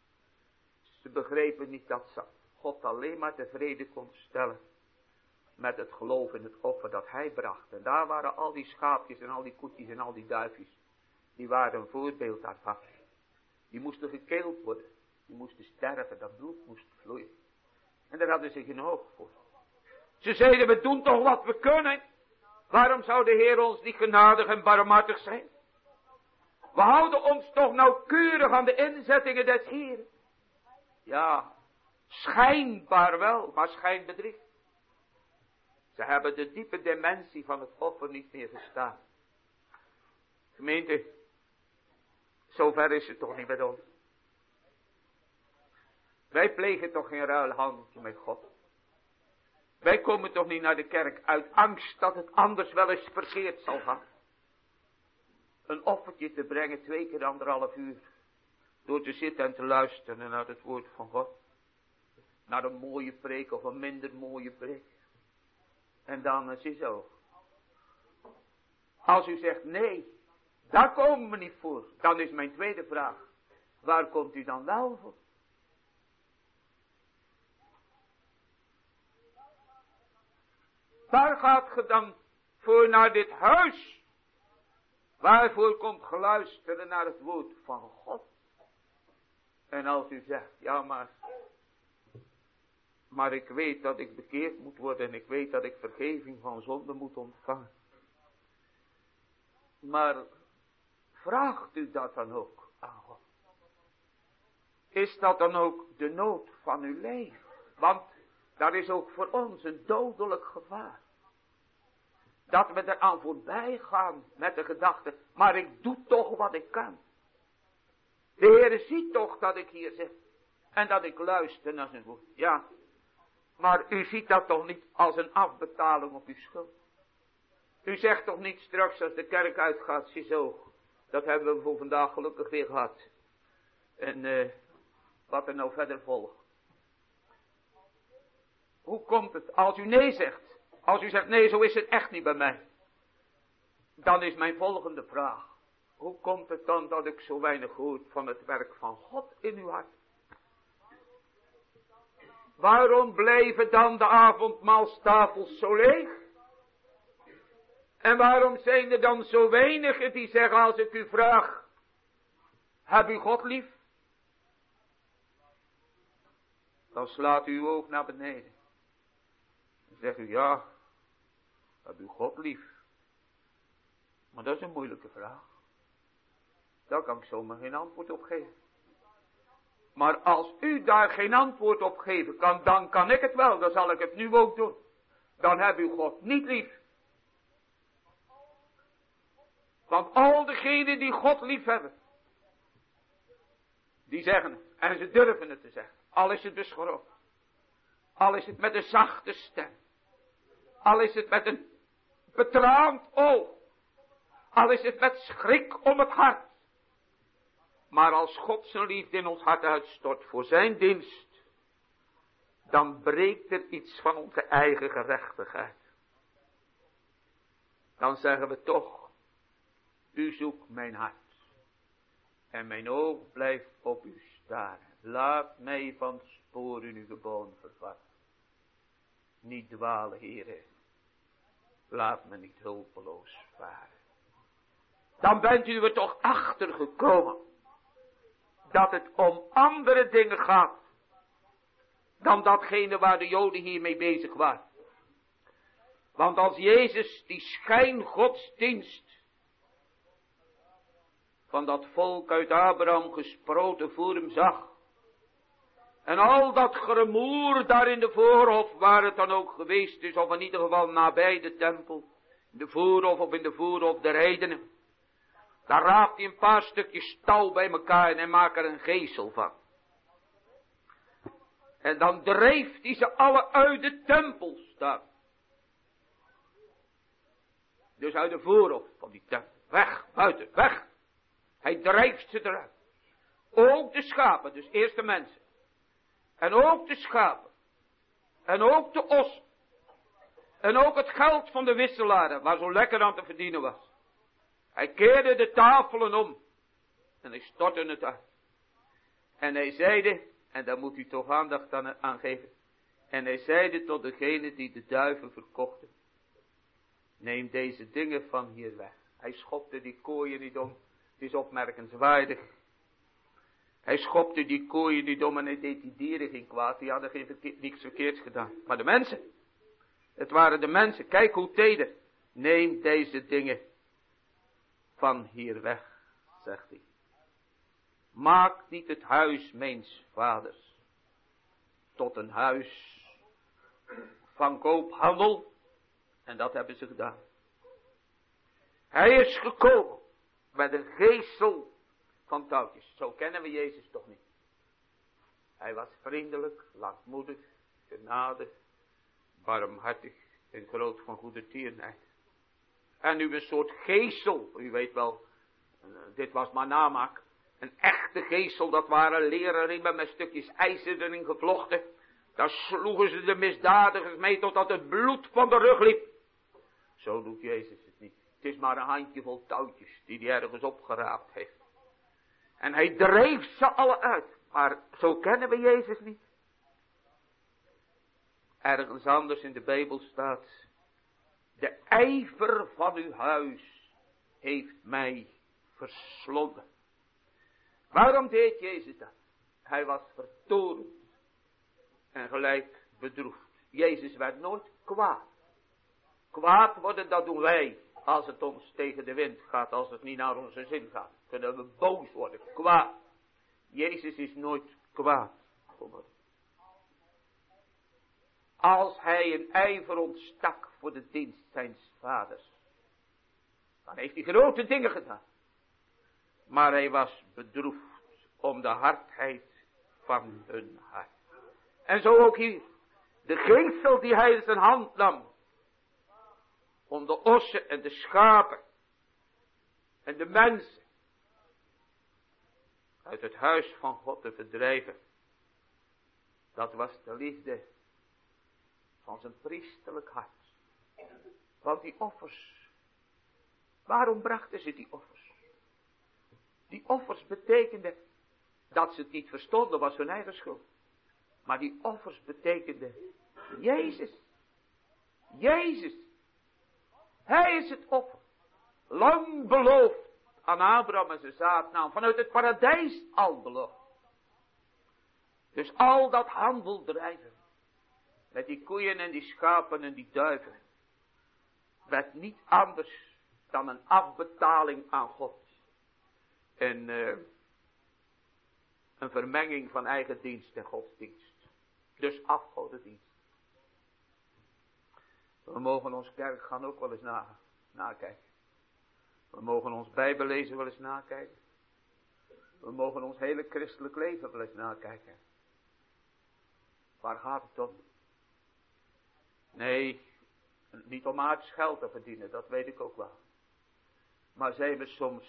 Ze begrepen niet dat ze God alleen maar tevreden kon stellen met het geloof in het offer dat hij bracht. En daar waren al die schaapjes en al die koetjes en al die duifjes. Die waren een voorbeeld daarvan. Die moesten gekeeld worden. Die moesten sterven, dat bloed moest vloeien. En daar hadden ze geen oog voor. Ze zeiden, we doen toch wat we kunnen. Waarom zou de Heer ons niet genadig en barmhartig zijn? We houden ons toch nauwkeurig aan de inzettingen des Heeren. Ja, schijnbaar wel, maar schijnbedrieg. Ze hebben de diepe dimensie van het offer niet meer verstaan. Gemeente, zover is het toch niet met ons. Wij plegen toch geen ruilhandel met God. Wij komen toch niet naar de kerk uit angst dat het anders wel eens verkeerd zal gaan. Een offertje te brengen 2 keer 1,5 uur. Door te zitten en te luisteren naar het woord van God. Naar een mooie preek of een minder mooie preek. En dan is het zo. Als u zegt nee, daar komen we niet voor. Dan is mijn tweede vraag. Waar komt u dan wel voor? Waar gaat ge dan voor naar dit huis? Waarvoor komt geluisteren naar het woord van God? En als u zegt, ja maar ik weet dat ik bekeerd moet worden en ik weet dat ik vergeving van zonde moet ontvangen. Maar vraagt u dat dan ook aan God? Is dat dan ook de nood van uw leven? Want dat is ook voor ons een dodelijk gevaar. Dat we eraan voorbij gaan met de gedachte, maar ik doe toch wat ik kan. De Heer ziet toch dat ik hier zit en dat ik luister naar zijn woord. Ja, maar u ziet dat toch niet als een afbetaling op uw schuld. U zegt toch niet straks als de kerk uitgaat, ziezo, dat hebben we voor vandaag gelukkig weer gehad. En wat er nou verder volgt. Hoe komt het als u nee zegt? Als u zegt nee, zo is het echt niet bij mij. Dan is mijn volgende vraag. Hoe komt het dan dat ik zo weinig hoor van het werk van God in uw hart? Waarom blijven dan de avondmaalstafels zo leeg? En waarom zijn er dan zo weinigen die zeggen als ik u vraag, heb u God lief? Dan slaat u uw oog naar beneden. Dan zegt u ja, heb u God lief? Maar dat is een moeilijke vraag. Daar kan ik zomaar geen antwoord op geven. Maar als u daar geen antwoord op geven kan, dan kan ik het wel. Dan zal ik het nu ook doen. Dan heb u God niet lief. Want al degenen die God lief hebben, die zeggen het. En ze durven het te zeggen. Al is het beschroomd. Al is het met een zachte stem. Al is het met een betraand oog. Al is het met schrik om het hart. Maar als God zijn liefde in ons hart uitstort voor zijn dienst, dan breekt er iets van onze eigen gerechtigheid. Dan zeggen we toch, u zoekt mijn hart. En mijn oog blijft op u staren. Laat mij van het spoor in uw geboden vervatten. Niet dwalen, Heere. Laat me niet hulpeloos varen. Dan bent u er toch achter gekomen. Dat het om andere dingen gaat. Dan datgene waar de Joden hiermee bezig waren. Want als Jezus die schijngodsdienst van dat volk uit Abraham gesproten voor hem zag. En al dat gerumoer daar in de voorhof, waar het dan ook geweest is, of in ieder geval nabij de tempel, in de voorhof of in de voorhof der heidenen. Daar raapt hij een paar stukjes touw bij elkaar en hij maakt er een geesel van. En dan dreef hij ze alle uit de tempel staan. Dus uit de voorhof van die tempel. Weg, buiten, weg. Hij drijft ze eruit. Ook de schapen, dus eerst de mensen. En ook de schapen. En ook de ossen. En ook het geld van de wisselaren, waar zo lekker aan te verdienen was. Hij keerde de tafelen om. En hij stortte het uit. En hij zeide, en daar moet u toch aandacht aan geven. En hij zeide tot degene die de duiven verkochten. Neem deze dingen van hier weg. Hij schopte die kooien niet om. Het is opmerkenswaardig. Hij schopte die koeien niet om en hij deed die dieren geen kwaad. Die hadden niks verkeerds gedaan. Maar de mensen. Het waren de mensen. Kijk hoe teder. Neem deze dingen van hier weg, zegt hij. Maak niet het huis mijns vaders tot een huis van koophandel. En dat hebben ze gedaan. Hij is gekomen met een geestel van touwtjes. Zo kennen we Jezus toch niet. Hij was vriendelijk, lankmoedig, genadig, barmhartig en groot van goede tierenheid. En nu een soort geestel, u weet wel, dit was maar namaak. Een echte geestel, dat waren leren riemen met stukjes ijzer erin gevlochten. Daar sloegen ze de misdadigers mee totdat het bloed van de rug liep. Zo doet Jezus het niet. Het is maar een handjevol touwtjes die hij ergens opgeraapt heeft. En hij dreef ze alle uit. Maar zo kennen we Jezus niet. Ergens anders in de Bijbel staat: de ijver van uw huis heeft mij verslonden. Waarom deed Jezus dat? Hij was vertoornd en gelijk bedroefd. Jezus werd nooit kwaad. Kwaad worden, dat doen wij als het ons tegen de wind gaat, als het niet naar onze zin gaat. Kunnen we boos worden, kwaad. Jezus is nooit kwaad geworden. Als hij een ijver ontstak voor de dienst zijns vaders, dan heeft hij grote dingen gedaan. Maar hij was bedroefd om de hardheid van hun hart. En zo ook hier. De geestel die hij in zijn hand nam. Om de ossen en de schapen. En de mensen. Uit het huis van God te verdrijven. Dat was de liefde van zijn priesterlijk hart. Want die offers. Waarom brachten ze die offers? Die offers betekenden dat ze het niet verstonden, was hun eigen schuld. Maar die offers betekenden Jezus. Jezus. Hij is het offer. Lang beloofd aan Abraham en zijn zaadnaam. Vanuit het paradijs al beloofd. Dus al dat handel drijven. Met die koeien en die schapen en die duiven. Werd niet anders dan een afbetaling aan God. En een vermenging van eigen dienst en godsdienst. Dus afgodendienst. We mogen ons kerkgaan ook wel eens nakijken. We mogen ons Bijbellezen wel eens nakijken. We mogen ons hele christelijk leven wel eens nakijken. Waar gaat het om? Nee, niet om aards geld te verdienen, dat weet ik ook wel. Maar zijn we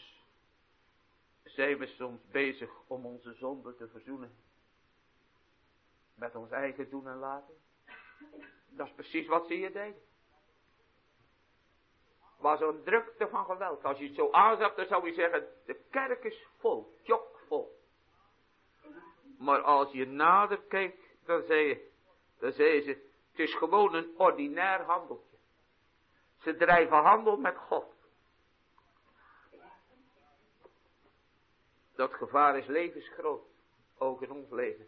soms bezig om onze zonde te verzoenen. Met ons eigen doen en laten. Dat is precies wat ze hier deden. Was een drukte van geweld. Als je het zo aanzag, dan zou je zeggen, de kerk is vol, chockvol. Maar als je nader keek, dan zei ze, het is gewoon een ordinair handeltje. Ze drijven handel met God. Dat gevaar is levensgroot, ook in ons leven.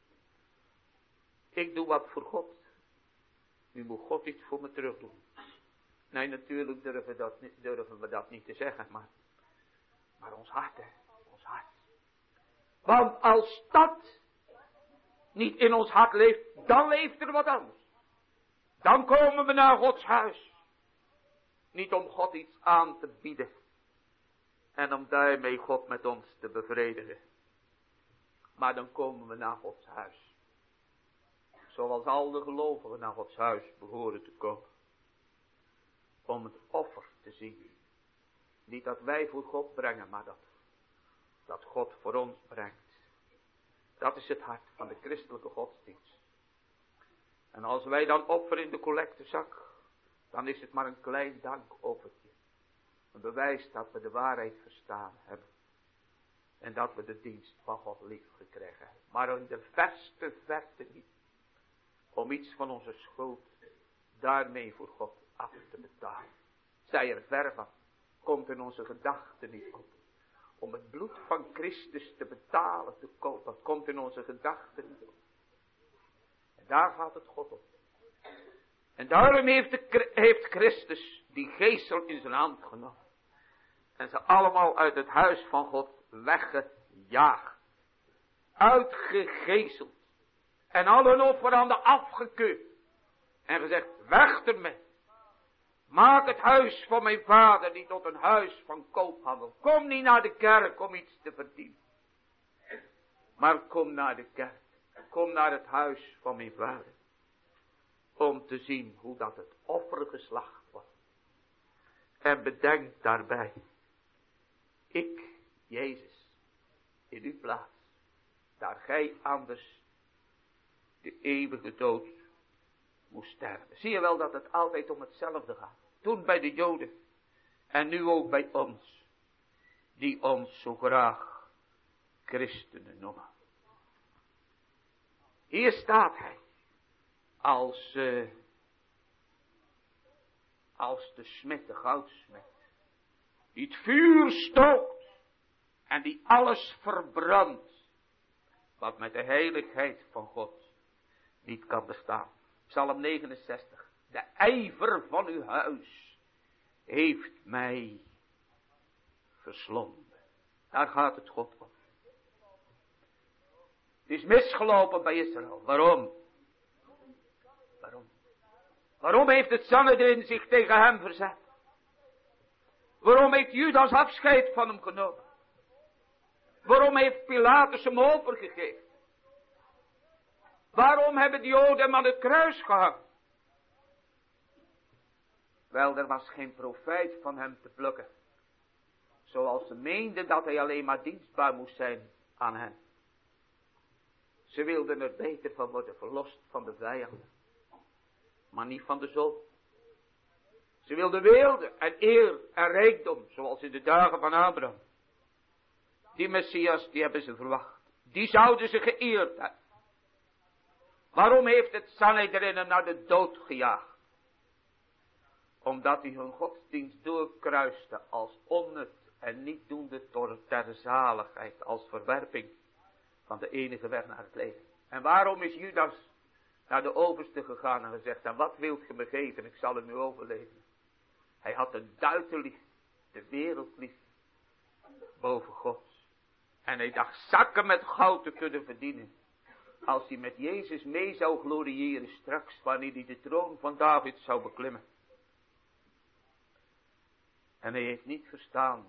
Ik doe wat voor God. Nu moet God iets voor me terug doen. Nee, natuurlijk durven we dat niet te zeggen, maar ons hart, hè, ons hart. Want als dat niet in ons hart leeft, dan leeft er wat anders. Dan komen we naar Gods huis. Niet om God iets aan te bieden. En om daarmee God met ons te bevredigen. Maar dan komen we naar Gods huis. Zoals al de gelovigen naar Gods huis behoren te komen. Om het offer te zien. Niet dat wij voor God brengen, maar dat God voor ons brengt. Dat is het hart van de christelijke godsdienst. En als wij dan offeren in de collectezak, dan is het maar een klein dankoffertje. Een bewijs dat we de waarheid verstaan hebben. En dat we de dienst van God lief gekregen hebben. Maar in de verste verte niet. Om iets van onze schuld daarmee voor God af te betalen. Zij er ver van. Komt in onze gedachten niet op. om het bloed van Christus te betalen, te koop. Dat komt in onze gedachten niet op. En daar gaat het God om. En daarom heeft Christus die geesel in zijn hand genomen. En ze allemaal uit het huis van God weggejaagd. Uitgegezeld. En alle offeranden afgekeurd. En gezegd, weg ermee. Maak het huis van mijn vader niet tot een huis van koophandel. Kom niet naar de kerk om iets te verdienen. Maar kom naar de kerk. Kom naar het huis van mijn vader. Om te zien hoe dat het offer geslacht wordt. En bedenk daarbij. Ik, Jezus, in uw plaats. Daar gij anders de eeuwige dood moest sterven. Zie je wel dat het altijd om hetzelfde gaat. Toen bij de Joden. En nu ook bij ons. Die ons zo graag christenen noemen. Hier staat hij. Als de smid, de goudsmid. Die het vuur stookt. En die alles verbrandt. Wat met de heiligheid van God niet kan bestaan. Psalm 69. De ijver van uw huis heeft mij verslonden. Daar gaat het God om. Het is misgelopen bij Israël. Waarom? Waarom heeft het Sanhedrin zich tegen hem verzet? Waarom heeft Judas afscheid van hem genomen? Waarom heeft Pilatus hem overgegeven? Waarom hebben de Joden hem aan het kruis gehangen? Wel, er was geen profijt van hem te plukken. Zoals ze meenden dat hij alleen maar dienstbaar moest zijn aan hen. Ze wilden er beter van worden verlost van de vijanden. Maar niet van de zoon. Ze wilden weelde en eer en rijkdom, zoals in de dagen van Abraham. Die Messias, die hebben ze verwacht. Die zouden ze geëerd hebben. Waarom heeft het Sanhedrin hem naar de dood gejaagd? Omdat hij hun godsdienst doorkruiste als onnut en niet doende ter zaligheid, als verwerping van de enige weg naar het leven. En waarom is Judas naar de overste gegaan en gezegd, en wat wilt ge me geven, ik zal hem u overleveren. Hij had de duiten lief, de wereld lief, boven God. En hij dacht zakken met goud te kunnen verdienen. Als hij met Jezus mee zou gloriëren straks, wanneer hij de troon van David zou beklimmen. En hij heeft niet verstaan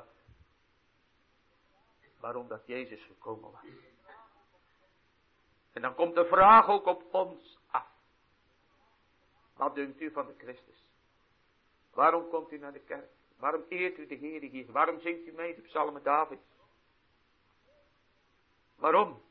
waarom dat Jezus gekomen was. En dan komt de vraag ook op ons af. Wat denkt u van de Christus? Waarom komt u naar de kerk? Waarom eert u de Heer hier? Waarom zingt u mee de psalmen Davids? Waarom?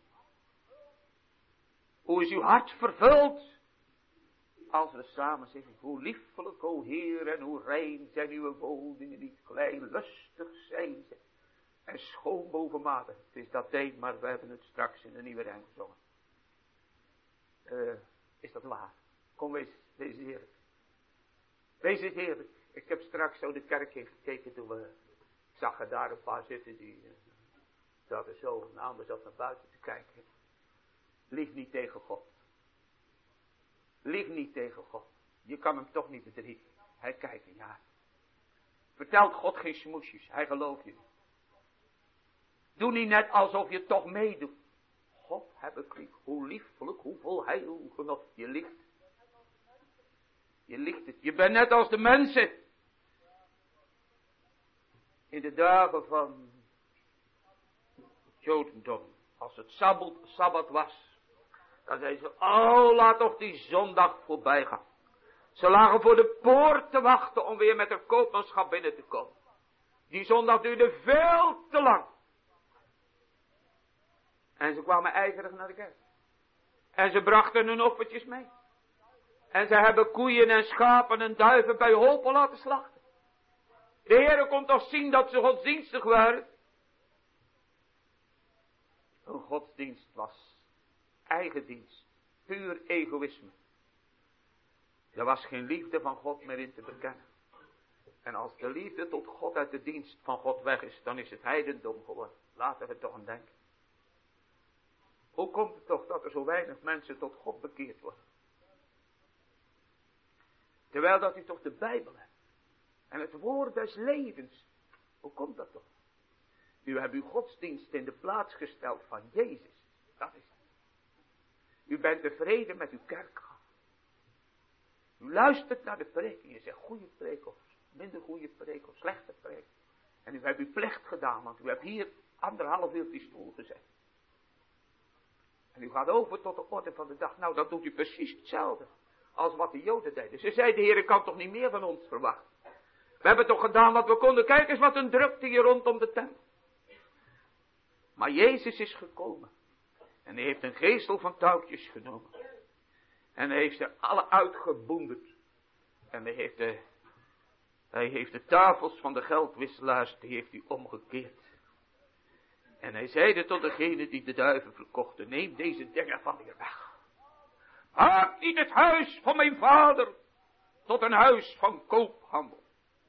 Hoe is uw hart vervuld? Als we samen zingen. Hoe liefelijk, o Heer, en hoe rein zijn uw woningen niet klein. Lustig zijn ze. En schoon bovenmatig. Het is dat een, maar we hebben het straks in de nieuwe rijm gezongen. Is dat waar? Kom, wees heerlijk. Wees eens heerlijk. Ik heb straks zo de kerk in gekeken toen ik zag er daar een paar zitten die zaten zo een ander zat naar buiten te kijken. Lief niet tegen God. Lief niet tegen God. Je kan hem toch niet bedriegen. Hij kijkt in je hart. Vertelt God geen smoesjes. Hij gelooft je niet. Doe niet net alsof je toch meedoet. God heb ik lief. Hoe liefelijk, hoeveel heil genot. Je ligt. Je ligt het. Je bent net als de mensen. In de dagen van het Jodendom. Als het Sabbat was. Dan zei ze, oh laat toch die zondag voorbij gaan. Ze lagen voor de poort te wachten om weer met een koopmanschap binnen te komen. Die zondag duurde veel te lang. En ze kwamen ijverig naar de kerk. En ze brachten hun offertjes mee. En ze hebben koeien en schapen en duiven bij holpen laten slachten. De Heer kon toch zien dat ze godsdienstig waren. Hun godsdienst was eigendienst. Puur egoïsme. Er was geen liefde van God meer in te bekennen. En als de liefde tot God uit de dienst van God weg is, dan is het heidendom geworden. Laten we toch aan denken. Hoe komt het toch dat er zo weinig mensen tot God bekeerd worden? Terwijl dat u toch de Bijbel hebt. En het woord des levens. Hoe komt dat toch? U hebt uw godsdienst in de plaats gesteld van Jezus. Dat is het. U bent tevreden met uw kerkgang. U luistert naar de preek en je zegt goede preek of minder goede preek of slechte preek. En u hebt uw plicht gedaan, want u hebt hier 1,5 uur op die stoel gezet. En u gaat over tot de orde van de dag. Nou, dan doet u precies hetzelfde als wat de Joden deden. Ze zeiden, de Heer kan toch niet meer van ons verwachten. We hebben toch gedaan wat we konden. Kijk eens wat een drukte hier rondom de tempel. Maar Jezus is gekomen. En hij heeft een geestel van touwtjes genomen. En hij heeft ze alle uitgeboenderd. En hij heeft de tafels van de geldwisselaars, die heeft hij omgekeerd. En hij zeide tot degene die de duiven verkochten, neem deze dingen van hier weg. Maak niet het huis van mijn vader tot een huis van koophandel.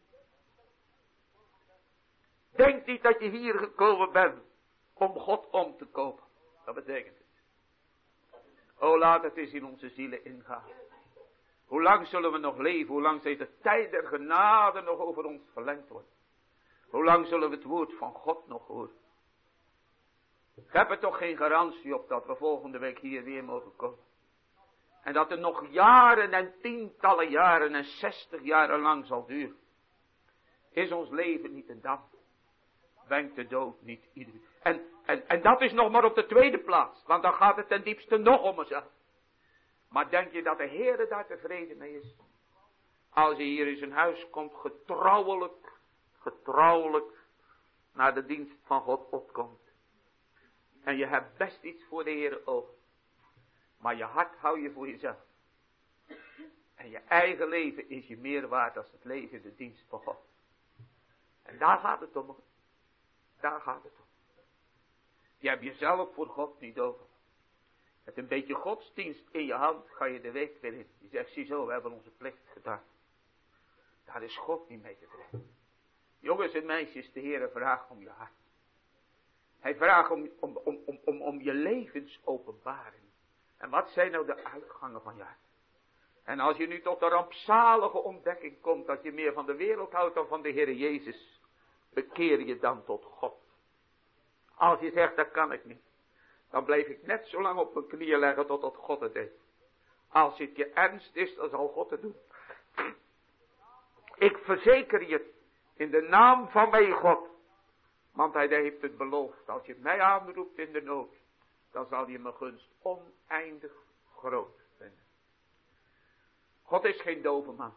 Denk niet dat je hier gekomen bent om God om te kopen. Dat betekent het. O, laat het eens in onze zielen ingaan. Hoe lang zullen we nog leven? Hoe lang zal de tijd der genade nog over ons verlengd worden? Hoe lang zullen we het woord van God nog horen? Ik heb er toch geen garantie op dat we volgende week hier weer mogen komen. En dat het nog jaren en tientallen jaren en 60 jaren lang zal duren. Is ons leven niet een dam? Wenkt de dood niet ieder. En dat is nog maar op de tweede plaats. Want dan gaat het ten diepste nog om mezelf. Maar denk je dat de Heer daar tevreden mee is? Als je hier in zijn huis komt, getrouwelijk naar de dienst van God opkomt. En je hebt best iets voor de Heer over. Maar je hart hou je voor jezelf. En je eigen leven is je meer waard dan het leven in de dienst van God. En daar gaat het om. Daar gaat het om. Je hebt jezelf voor God niet over. Met een beetje godsdienst in je hand ga je de week weer in. Je zegt, ziezo, we hebben onze plicht gedaan. Daar is God niet mee tevreden. Jongens en meisjes, de Heer vraagt om je hart. Hij vraagt om je levensopenbaring. En wat zijn nou de uitgangen van je hart? En als je nu tot de rampzalige ontdekking komt dat je meer van de wereld houdt dan van de Heer Jezus, bekeer je dan tot God. Als je zegt, dat kan ik niet, dan blijf ik net zo lang op mijn knieën leggen tot God het deed. Als het je ernst is, dan zal God het doen. Ik verzeker je in de naam van mijn God, want hij heeft het beloofd. Als je mij aanroept in de nood, dan zal je mijn gunst oneindig groot vinden. God is geen dove man.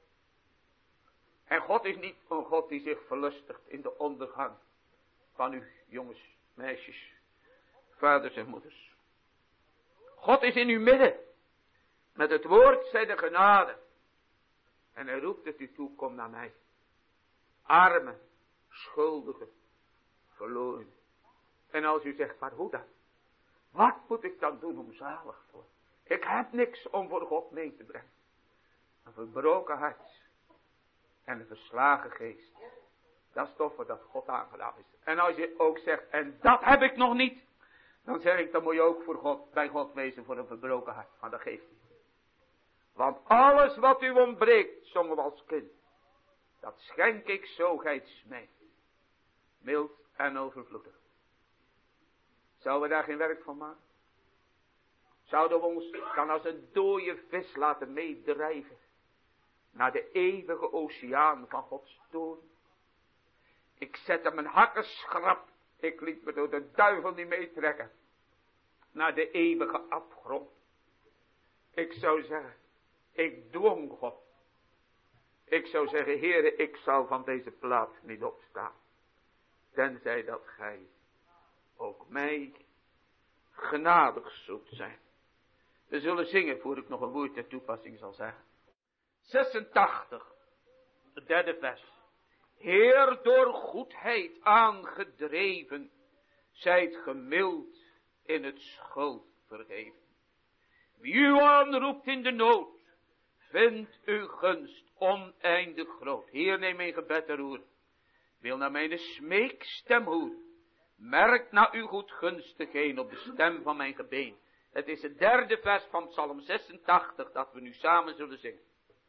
En God is niet een God die zich verlustigt in de ondergang van u, jongens, meisjes, vaders en moeders. God is in uw midden. Met het woord zij de genade. En hij roept het u toe, kom naar mij. Arme, schuldige, verloren. En als u zegt, maar hoe dan? Wat moet ik dan doen om zalig te worden? Ik heb niks om voor God mee te brengen. Een verbroken hart. En een verslagen geest. Dat is toch wat God aangedaan is. En als je ook zegt, en dat heb ik nog niet. Dan zeg ik, dan moet je ook voor God, bij God wezen voor een verbroken hart. Maar dat geeft niet. Want alles wat u ontbreekt, zongen we als kind. Dat schenk ik zo gij het smijt. Mild en overvloedig. Zouden we daar geen werk van maken? Zouden we ons dan als een dode vis laten meedrijven. Naar de eeuwige oceaan van Gods toorn. Ik zette mijn hakken schrap. Ik liet me door de duivel niet meetrekken. Naar de eeuwige afgrond. Ik zou zeggen, ik dwong God. Ik zou zeggen, Heere, ik zal van deze plaats niet opstaan. Tenzij dat gij ook mij genadig zult zijn. We zullen zingen voor ik nog een woord ter toepassing zal zeggen. 86, het derde vers. Heer, door goedheid aangedreven, zijt gemild in het schuld vergeven. Wie u aanroept in de nood, Vind uw gunst oneindig groot. Heer, neem mijn gebed ter roer. Wil naar mijn smeekstem horen. Merk naar uw goedgunstigheid op de stem van mijn gebeen. Het is het derde vers van Psalm 86 dat we nu samen zullen zingen.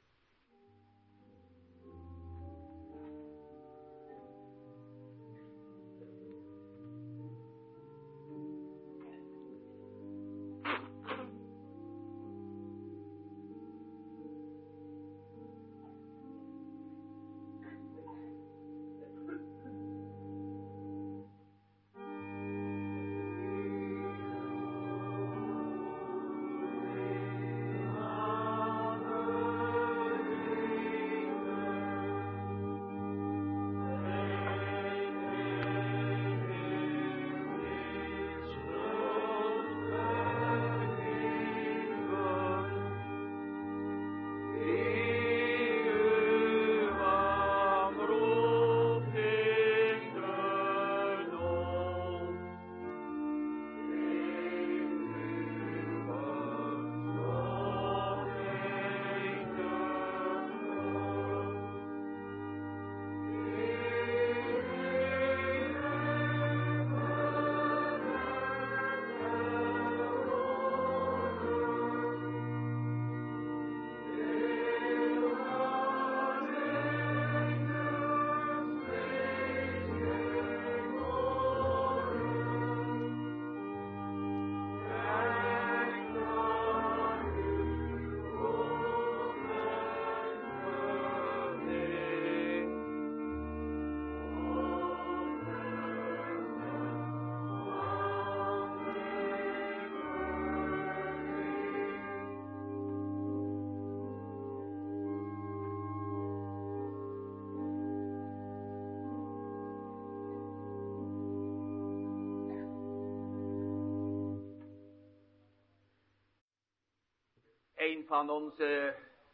Een van onze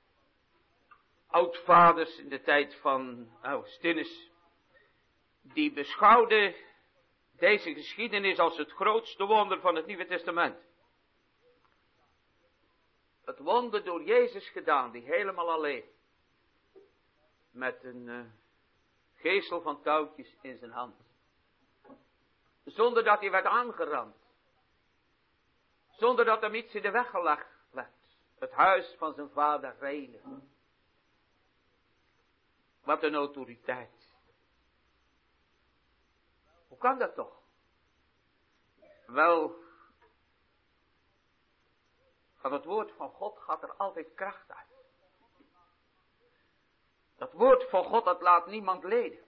oudvaders in de tijd van Augustinus, die beschouwde deze geschiedenis als het grootste wonder van het Nieuwe Testament. Het wonder door Jezus gedaan, die helemaal alleen, met een geesel van touwtjes in zijn hand. Zonder dat hij werd aangerand. Zonder dat hem iets in de weg gelegd werd. Het huis van zijn vader reinigen. Wat een autoriteit. Hoe kan dat toch? Wel, van het woord van God gaat er altijd kracht uit. Dat woord van God, dat laat niemand leden.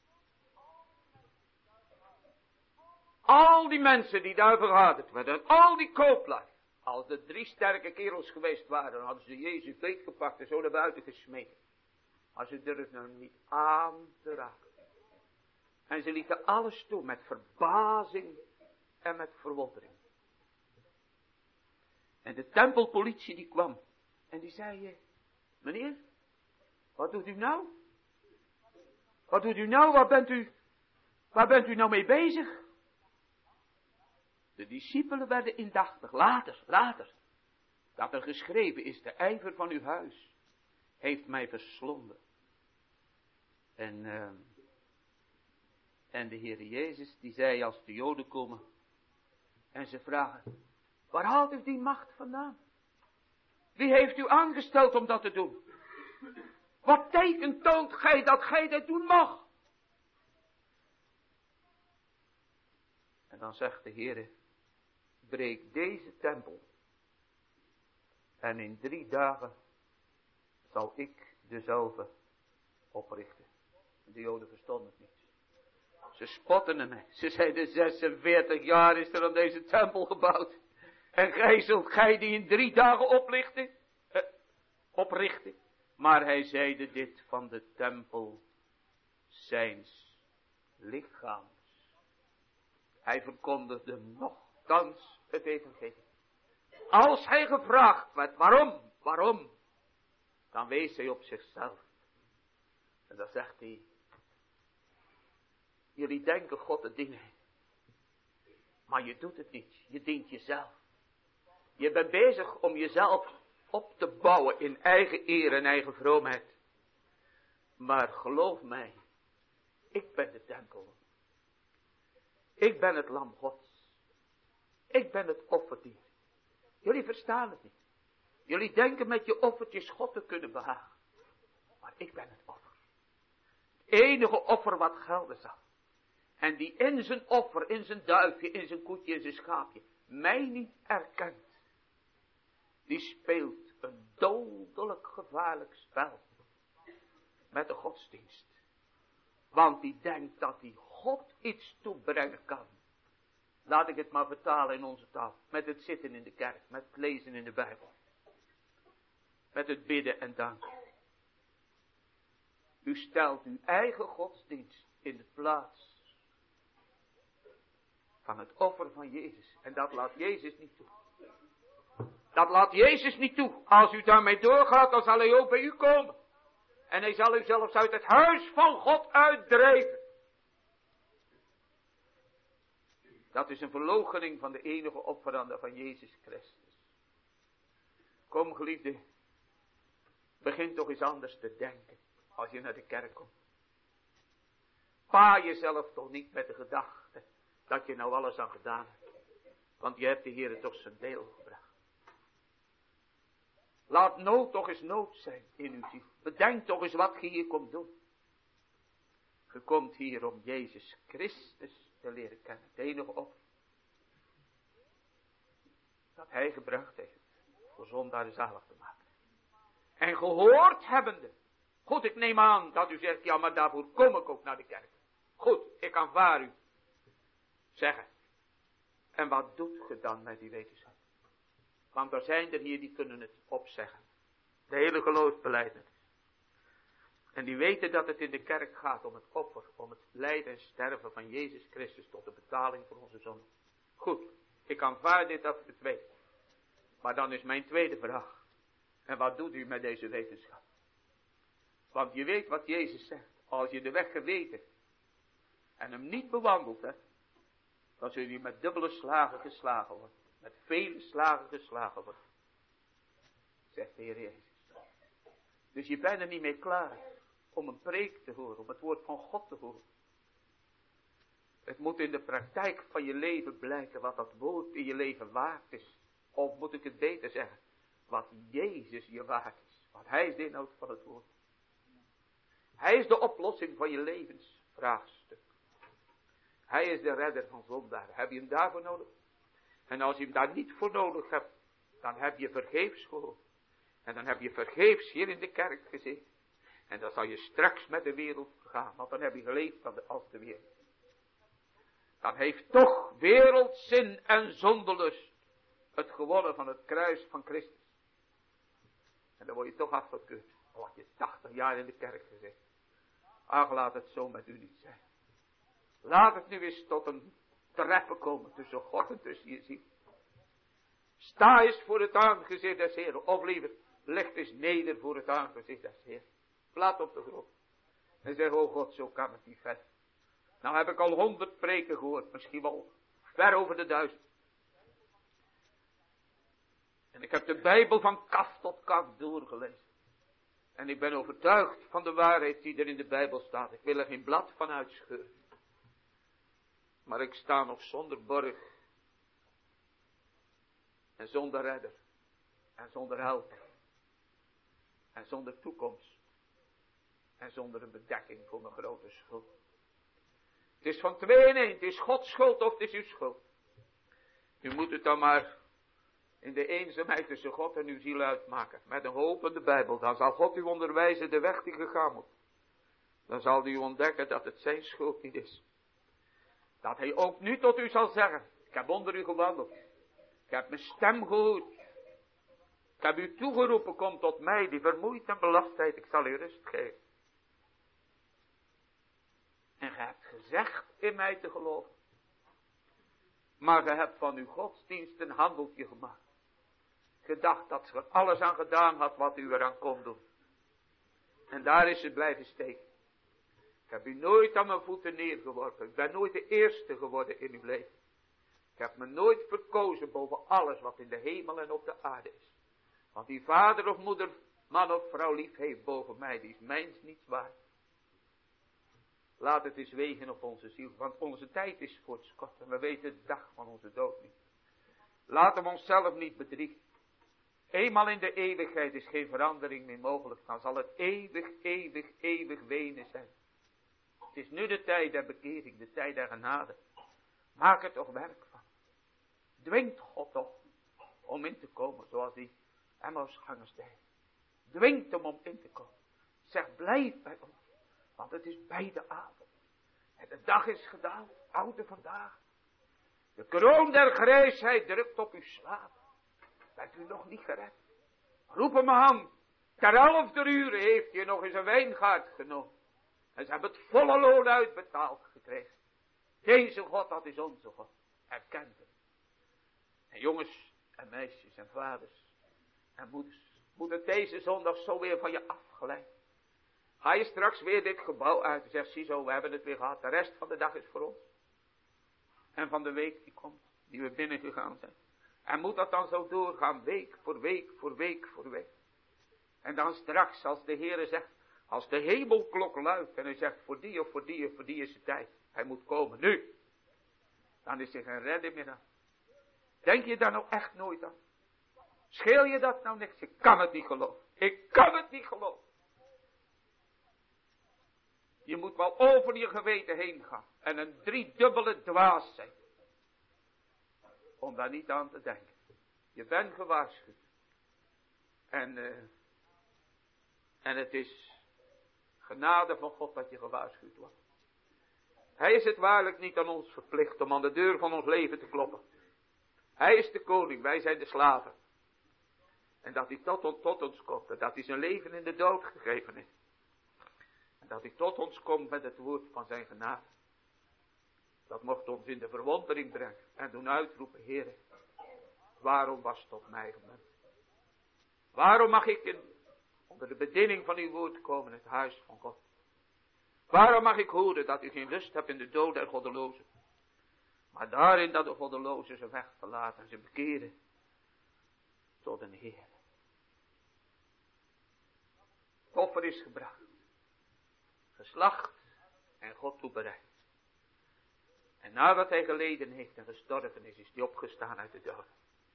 Al die mensen die daar vergaderd werden, al die kooplui. Als er 3 sterke kerels geweest waren, dan hadden ze Jezus beetgepakt en zo naar buiten gesmeten. Maar ze durfden hem niet aan te raken. En ze lieten alles toe met verbazing en met verwondering. En de tempelpolitie die kwam en die zei, meneer, wat doet u nou? Wat doet u nou? Waar bent u nou mee bezig? De discipelen werden indachtig, later, dat er geschreven is, de ijver van uw huis heeft mij verslonden. En de Heer Jezus, die zei als de Joden komen en ze vragen, waar haalt u die macht vandaan? Wie heeft u aangesteld om dat te doen? Wat teken toont gij dat doen mag? En dan zegt de Heer, breek deze tempel en in 3 dagen zal ik dezelfde oprichten. De Joden verstonden het niet. Ze spotten hem. Ze zeiden 46 jaar is er aan deze tempel gebouwd. En zult gij die in 3 dagen oprichten. Maar hij zeide dit van de tempel zijns lichaams. Hij verkondigde nochtans het evangelie. Als hij gevraagd werd, waarom? Dan wees hij op zichzelf. En dan zegt hij, jullie denken God te dienen. Maar je doet het niet, je dient jezelf. Je bent bezig om jezelf op te bouwen in eigen eer en eigen vroomheid. Maar geloof mij, ik ben de tempel. Ik ben het lam Gods. Ik ben het offerdier. Jullie verstaan het niet. Jullie denken met je offertjes God te kunnen behagen. Maar ik ben het offer. Het enige offer wat gelden zal. En die in zijn offer, in zijn duifje, in zijn koetje, in zijn schaapje, mij niet erkent. Die speelt een dodelijk gevaarlijk spel. Met de godsdienst. Want die denkt dat hij God iets toebrengen kan. Laat ik het maar vertalen in onze taal. Met het zitten in de kerk, met het lezen in de Bijbel. Met het bidden en danken. U stelt uw eigen godsdienst in de plaats van het offer van Jezus. En dat laat Jezus niet toe. Dat laat Jezus niet toe. Als u daarmee doorgaat, dan zal hij ook bij u komen. En hij zal u zelfs uit het huis van God uitdrijven. Dat is een verloochening van de enige offerande van Jezus Christus. Kom geliefde, begin toch eens anders te denken als je naar de kerk komt. Paar jezelf toch niet met de gedachte dat je nou alles aan gedaan hebt. Want je hebt de Heer toch zijn deel gebracht. Laat nood toch eens nood zijn in uw ziel. Bedenk toch eens wat je hier komt doen. Je komt hier om Jezus Christus te leren kennen. Het enige offer. Dat hij gebracht heeft. Voor zondaren zalig te maken. En gehoord hebbende. Goed, ik neem aan dat u zegt, ja, maar daarvoor kom ik ook naar de kerk. Goed, ik aanvaard u. Zeggen. En wat doet ge dan met die wetenschap? Want er zijn er hier die kunnen het opzeggen. De hele geloofsbelijdenis. En die weten dat het in de kerk gaat om het offer. Om het lijden en sterven van Jezus Christus tot de betaling voor onze zonde. Goed, ik aanvaard dit dat ik het weet. Maar dan is mijn tweede vraag. En wat doet u met deze wetenschap? Want je weet wat Jezus zegt. Als je de weg geweten en hem niet bewandelt hebt, dan zul je met dubbele slagen geslagen worden. Met vele slagen geslagen worden. Zegt de Heer Jezus. Dus je bent er niet mee klaar om een preek te horen, om het woord van God te horen. Het moet in de praktijk van je leven blijken wat dat woord in je leven waard is. Of moet ik het beter zeggen, wat Jezus je waard is. Want hij is de inhoud van het woord. Hij is de oplossing van je levensvraagstuk. Hij is de redder van zondaren. Heb je hem daarvoor nodig? En als je hem daar niet voor nodig hebt, dan heb je vergeefs gehoord. En dan heb je vergeefs hier in de kerk gezeten. En dan zal je straks met de wereld gaan, want dan heb je geleefd als de wereld. Dan heeft toch wereldzin en zondelust het gewonnen van het kruis van Christus. En dan word je toch afgekeurd. Dan had je 80 jaar in de kerk gezeten. Ach, laat het zo met u niet zijn. Laat het nu eens tot een treffen komen tussen God en tussen je ziel. Sta eens voor het aangezicht des Heeren. Of liever, leg eens neder voor het aangezicht des Heeren. Plat op de grond. En zeg, oh God, zo kan het niet verder. Nou heb ik al 100 preken gehoord. Misschien wel ver over de 1000. En ik heb de Bijbel van kaf tot kaf doorgelezen. En ik ben overtuigd van de waarheid die er in de Bijbel staat. Ik wil er geen blad van uitscheuren. Maar ik sta nog zonder borg. En zonder redder. En zonder helper. En zonder toekomst. En zonder een bedekking voor mijn grote schuld. Het is van 2 in 1. Het is Gods schuld of het is uw schuld. U moet het dan maar in de eenzaamheid tussen God en uw ziel uitmaken. Met een hoop in de Bijbel. Dan zal God u onderwijzen de weg die gegaan moet. Dan zal u ontdekken dat het zijn schuld niet is. Dat hij ook nu tot u zal zeggen. Ik heb onder u gewandeld. Ik heb mijn stem gehoord. Ik heb u toegeroepen. Kom tot mij die vermoeid en belast zijt. Ik zal u rust geven. En gij hebt gezegd in mij te geloven. Maar gij hebt van uw godsdienst een handeltje gemaakt. Gedacht dat ze er alles aan gedaan had wat u eraan kon doen. En daar is het blijven steken. Ik heb u nooit aan mijn voeten neergeworpen. Ik ben nooit de eerste geworden in uw leven. Ik heb me nooit verkozen boven alles wat in de hemel en op de aarde is. Want die vader of moeder, man of vrouw lief heeft boven mij, die is mijns niets waard. Laat het eens wegen op onze ziel, want onze tijd is voortschot en we weten de dag van onze dood niet. Laat hem onszelf niet bedriegen. Eenmaal in de eeuwigheid is geen verandering meer mogelijk, dan zal het eeuwig, eeuwig, eeuwig wenen zijn. Het is nu de tijd der bekering, de tijd der genade. Maak er toch werk van. Dwingt God op om in te komen, zoals die Emmausgangers deden. Dwingt hem om in te komen. Zeg, blijf bij ons, want het is bij de avond. En de dag is gedaan, oude vandaag. De kroon der grijsheid drukt op uw slaap. Bent u nog niet gered? Roep hem aan. Ter 11e uur heeft hij nog eens een wijngaard genomen. En ze hebben het volle loon uitbetaald gekregen. Deze God, dat is onze God. Erkent hem. En jongens en meisjes en vaders en moeders. Moet het deze zondag zo weer van je afgeleid. Ga je straks weer dit gebouw uit en zegt, ziezo, we hebben het weer gehad. De rest van de dag is voor ons. En van de week die komt, die we binnengegaan zijn. En moet dat dan zo doorgaan, week voor week voor week voor week. En dan straks, als de Heere zegt, als de hemelklok luidt en hij zegt, voor die of voor die of voor die is het tijd. Hij moet komen, nu. Dan is er geen redden meer aan. Denk je daar nou echt nooit aan? Scheel je dat nou niks? Ik kan het niet geloven. Ik kan het niet geloven. Je moet wel over je geweten heen gaan. En een driedubbele dwaas zijn. Om daar niet aan te denken. Je bent gewaarschuwd. En het is genade van God dat je gewaarschuwd wordt. Hij is het waarlijk niet aan ons verplicht om aan de deur van ons leven te kloppen. Hij is de koning, wij zijn de slaven. En dat hij tot ons komt. En dat hij zijn leven in de dood gegeven is. En dat hij tot ons komt met het woord van zijn genade. Dat mocht ons in de verwondering brengen. En doen uitroepen, Heere. Waarom was het op mij gemunt? Waarom mag ik onder de bediening van uw woord komen in het huis van God? Waarom mag ik horen dat u geen lust hebt in de dood der goddelozen? Maar daarin dat de goddelozen zijn weg verlaten en ze bekeren tot een Heer. Het offer is gebracht. Geslacht en God toebereid. En nadat hij geleden heeft en gestorven is, is hij opgestaan uit de dood.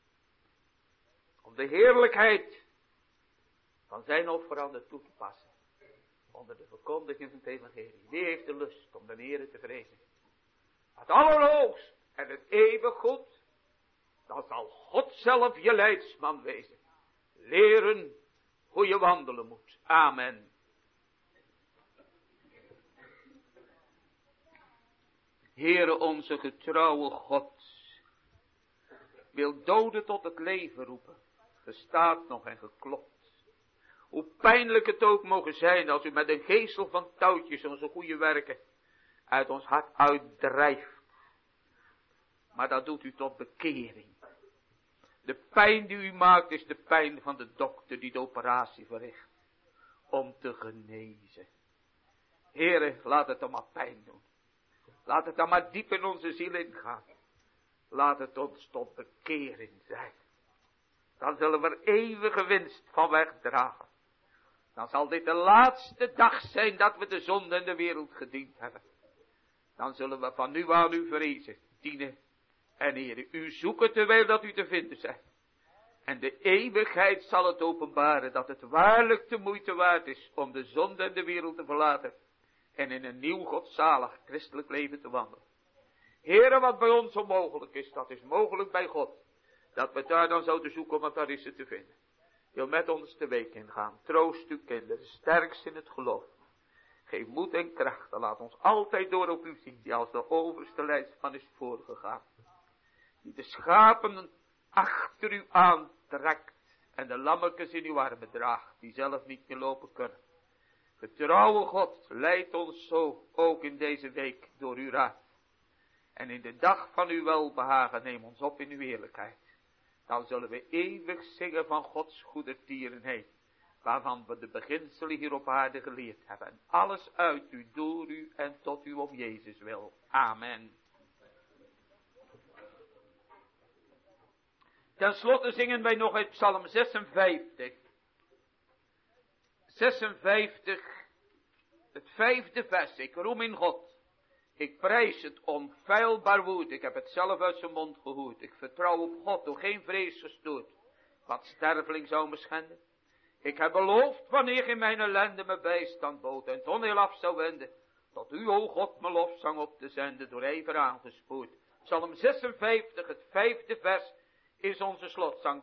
Om de heerlijkheid van zijn offeranden toe te passen. Onder de verkondiging van het evangelie. Wie heeft de lust om de Heere te vrezen? Het allerhoogst en het eeuwig goed. Dan zal God zelf je leidsman wezen. Leren hoe je wandelen moet. Amen. Heere onze getrouwe God, wil doden tot het leven roepen, gestaat nog en geklopt. Hoe pijnlijk het ook mogen zijn als u met een geestel van touwtjes onze goede werken uit ons hart uitdrijft. Maar dat doet u tot bekering. De pijn die u maakt is de pijn van de dokter die de operatie verricht. Om te genezen. Heere, laat het dan maar pijn doen. Laat het dan maar diep in onze ziel ingaan. Laat het ons tot bekering zijn. Dan zullen we er eeuwige winst van wegdragen. Dan zal dit de laatste dag zijn dat we de zonde en de wereld gediend hebben. Dan zullen we van nu aan u vrezen, dienen en Heere, u zoeken terwijl dat u te vinden zijt. En de eeuwigheid zal het openbaren dat het waarlijk de moeite waard is om de zonde en de wereld te verlaten. En in een nieuw godzalig christelijk leven te wandelen. Heere, wat bij ons onmogelijk is, dat is mogelijk bij God. Dat we daar dan zouden zoeken om het daar is te vinden. Wil met ons de week ingaan. Troost uw kinderen, sterkst in het geloof. Geef moed en kracht, en laat ons altijd door op u zien, die als de overste leidsman is voorgegaan. Die de schapen achter u aantrekt en de lammetjes in uw armen draagt, die zelf niet meer lopen kunnen. Getrouwe God, leid ons zo, ook in deze week, door uw raad. En in de dag van uw welbehagen, neem ons op in uw heerlijkheid. Dan zullen we eeuwig zingen van Gods goedertierenheid, waarvan we de beginselen hier op aarde geleerd hebben. En alles uit u, door u en tot u om Jezus wil. Amen. Ten slotte zingen wij nog uit Psalm 56. 56, het 5e vers. Ik roem in God. Ik prijs het onfeilbaar woord. Ik heb het zelf uit zijn mond gehoord. Ik vertrouw op God, door geen vrees gestoord. Wat sterveling zou me schenden. Ik heb beloofd, wanneer in mijn ellende me bijstand bood en toneel af zou wenden, tot u, o God, mijn lofzang op te zenden, door ijver aangespoord. Psalm 56, het 5e vers, is onze slotzang.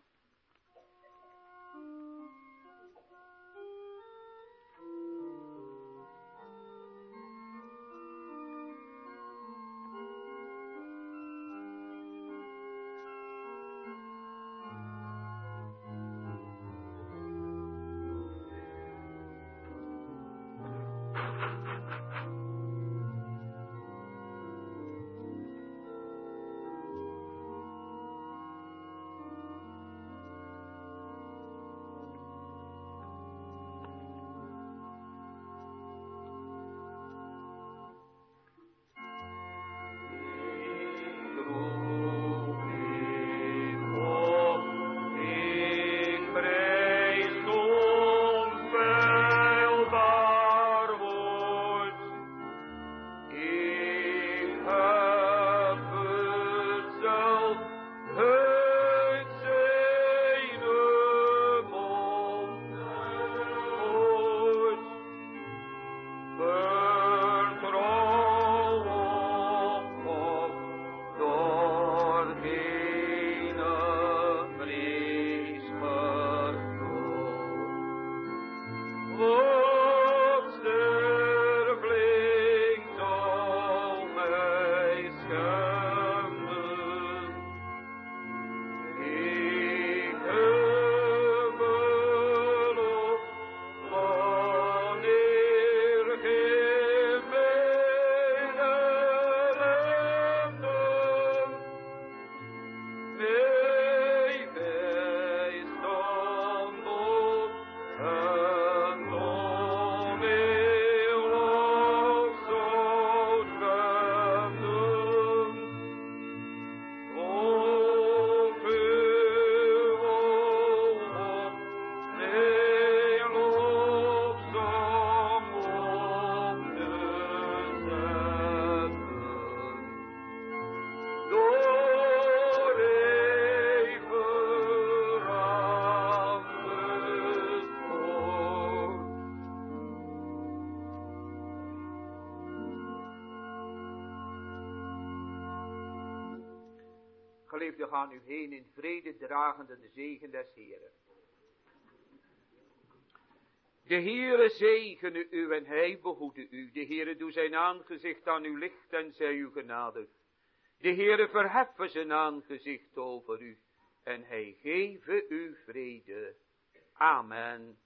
Geliefden, gaan u heen in vrede, dragende de zegen des Heeren. De Heere zegene u en hij behoede u. De Heere doe zijn aangezicht aan u licht en zij u genadig. De Heere verheffen zijn aangezicht over u en hij geve u vrede. Amen.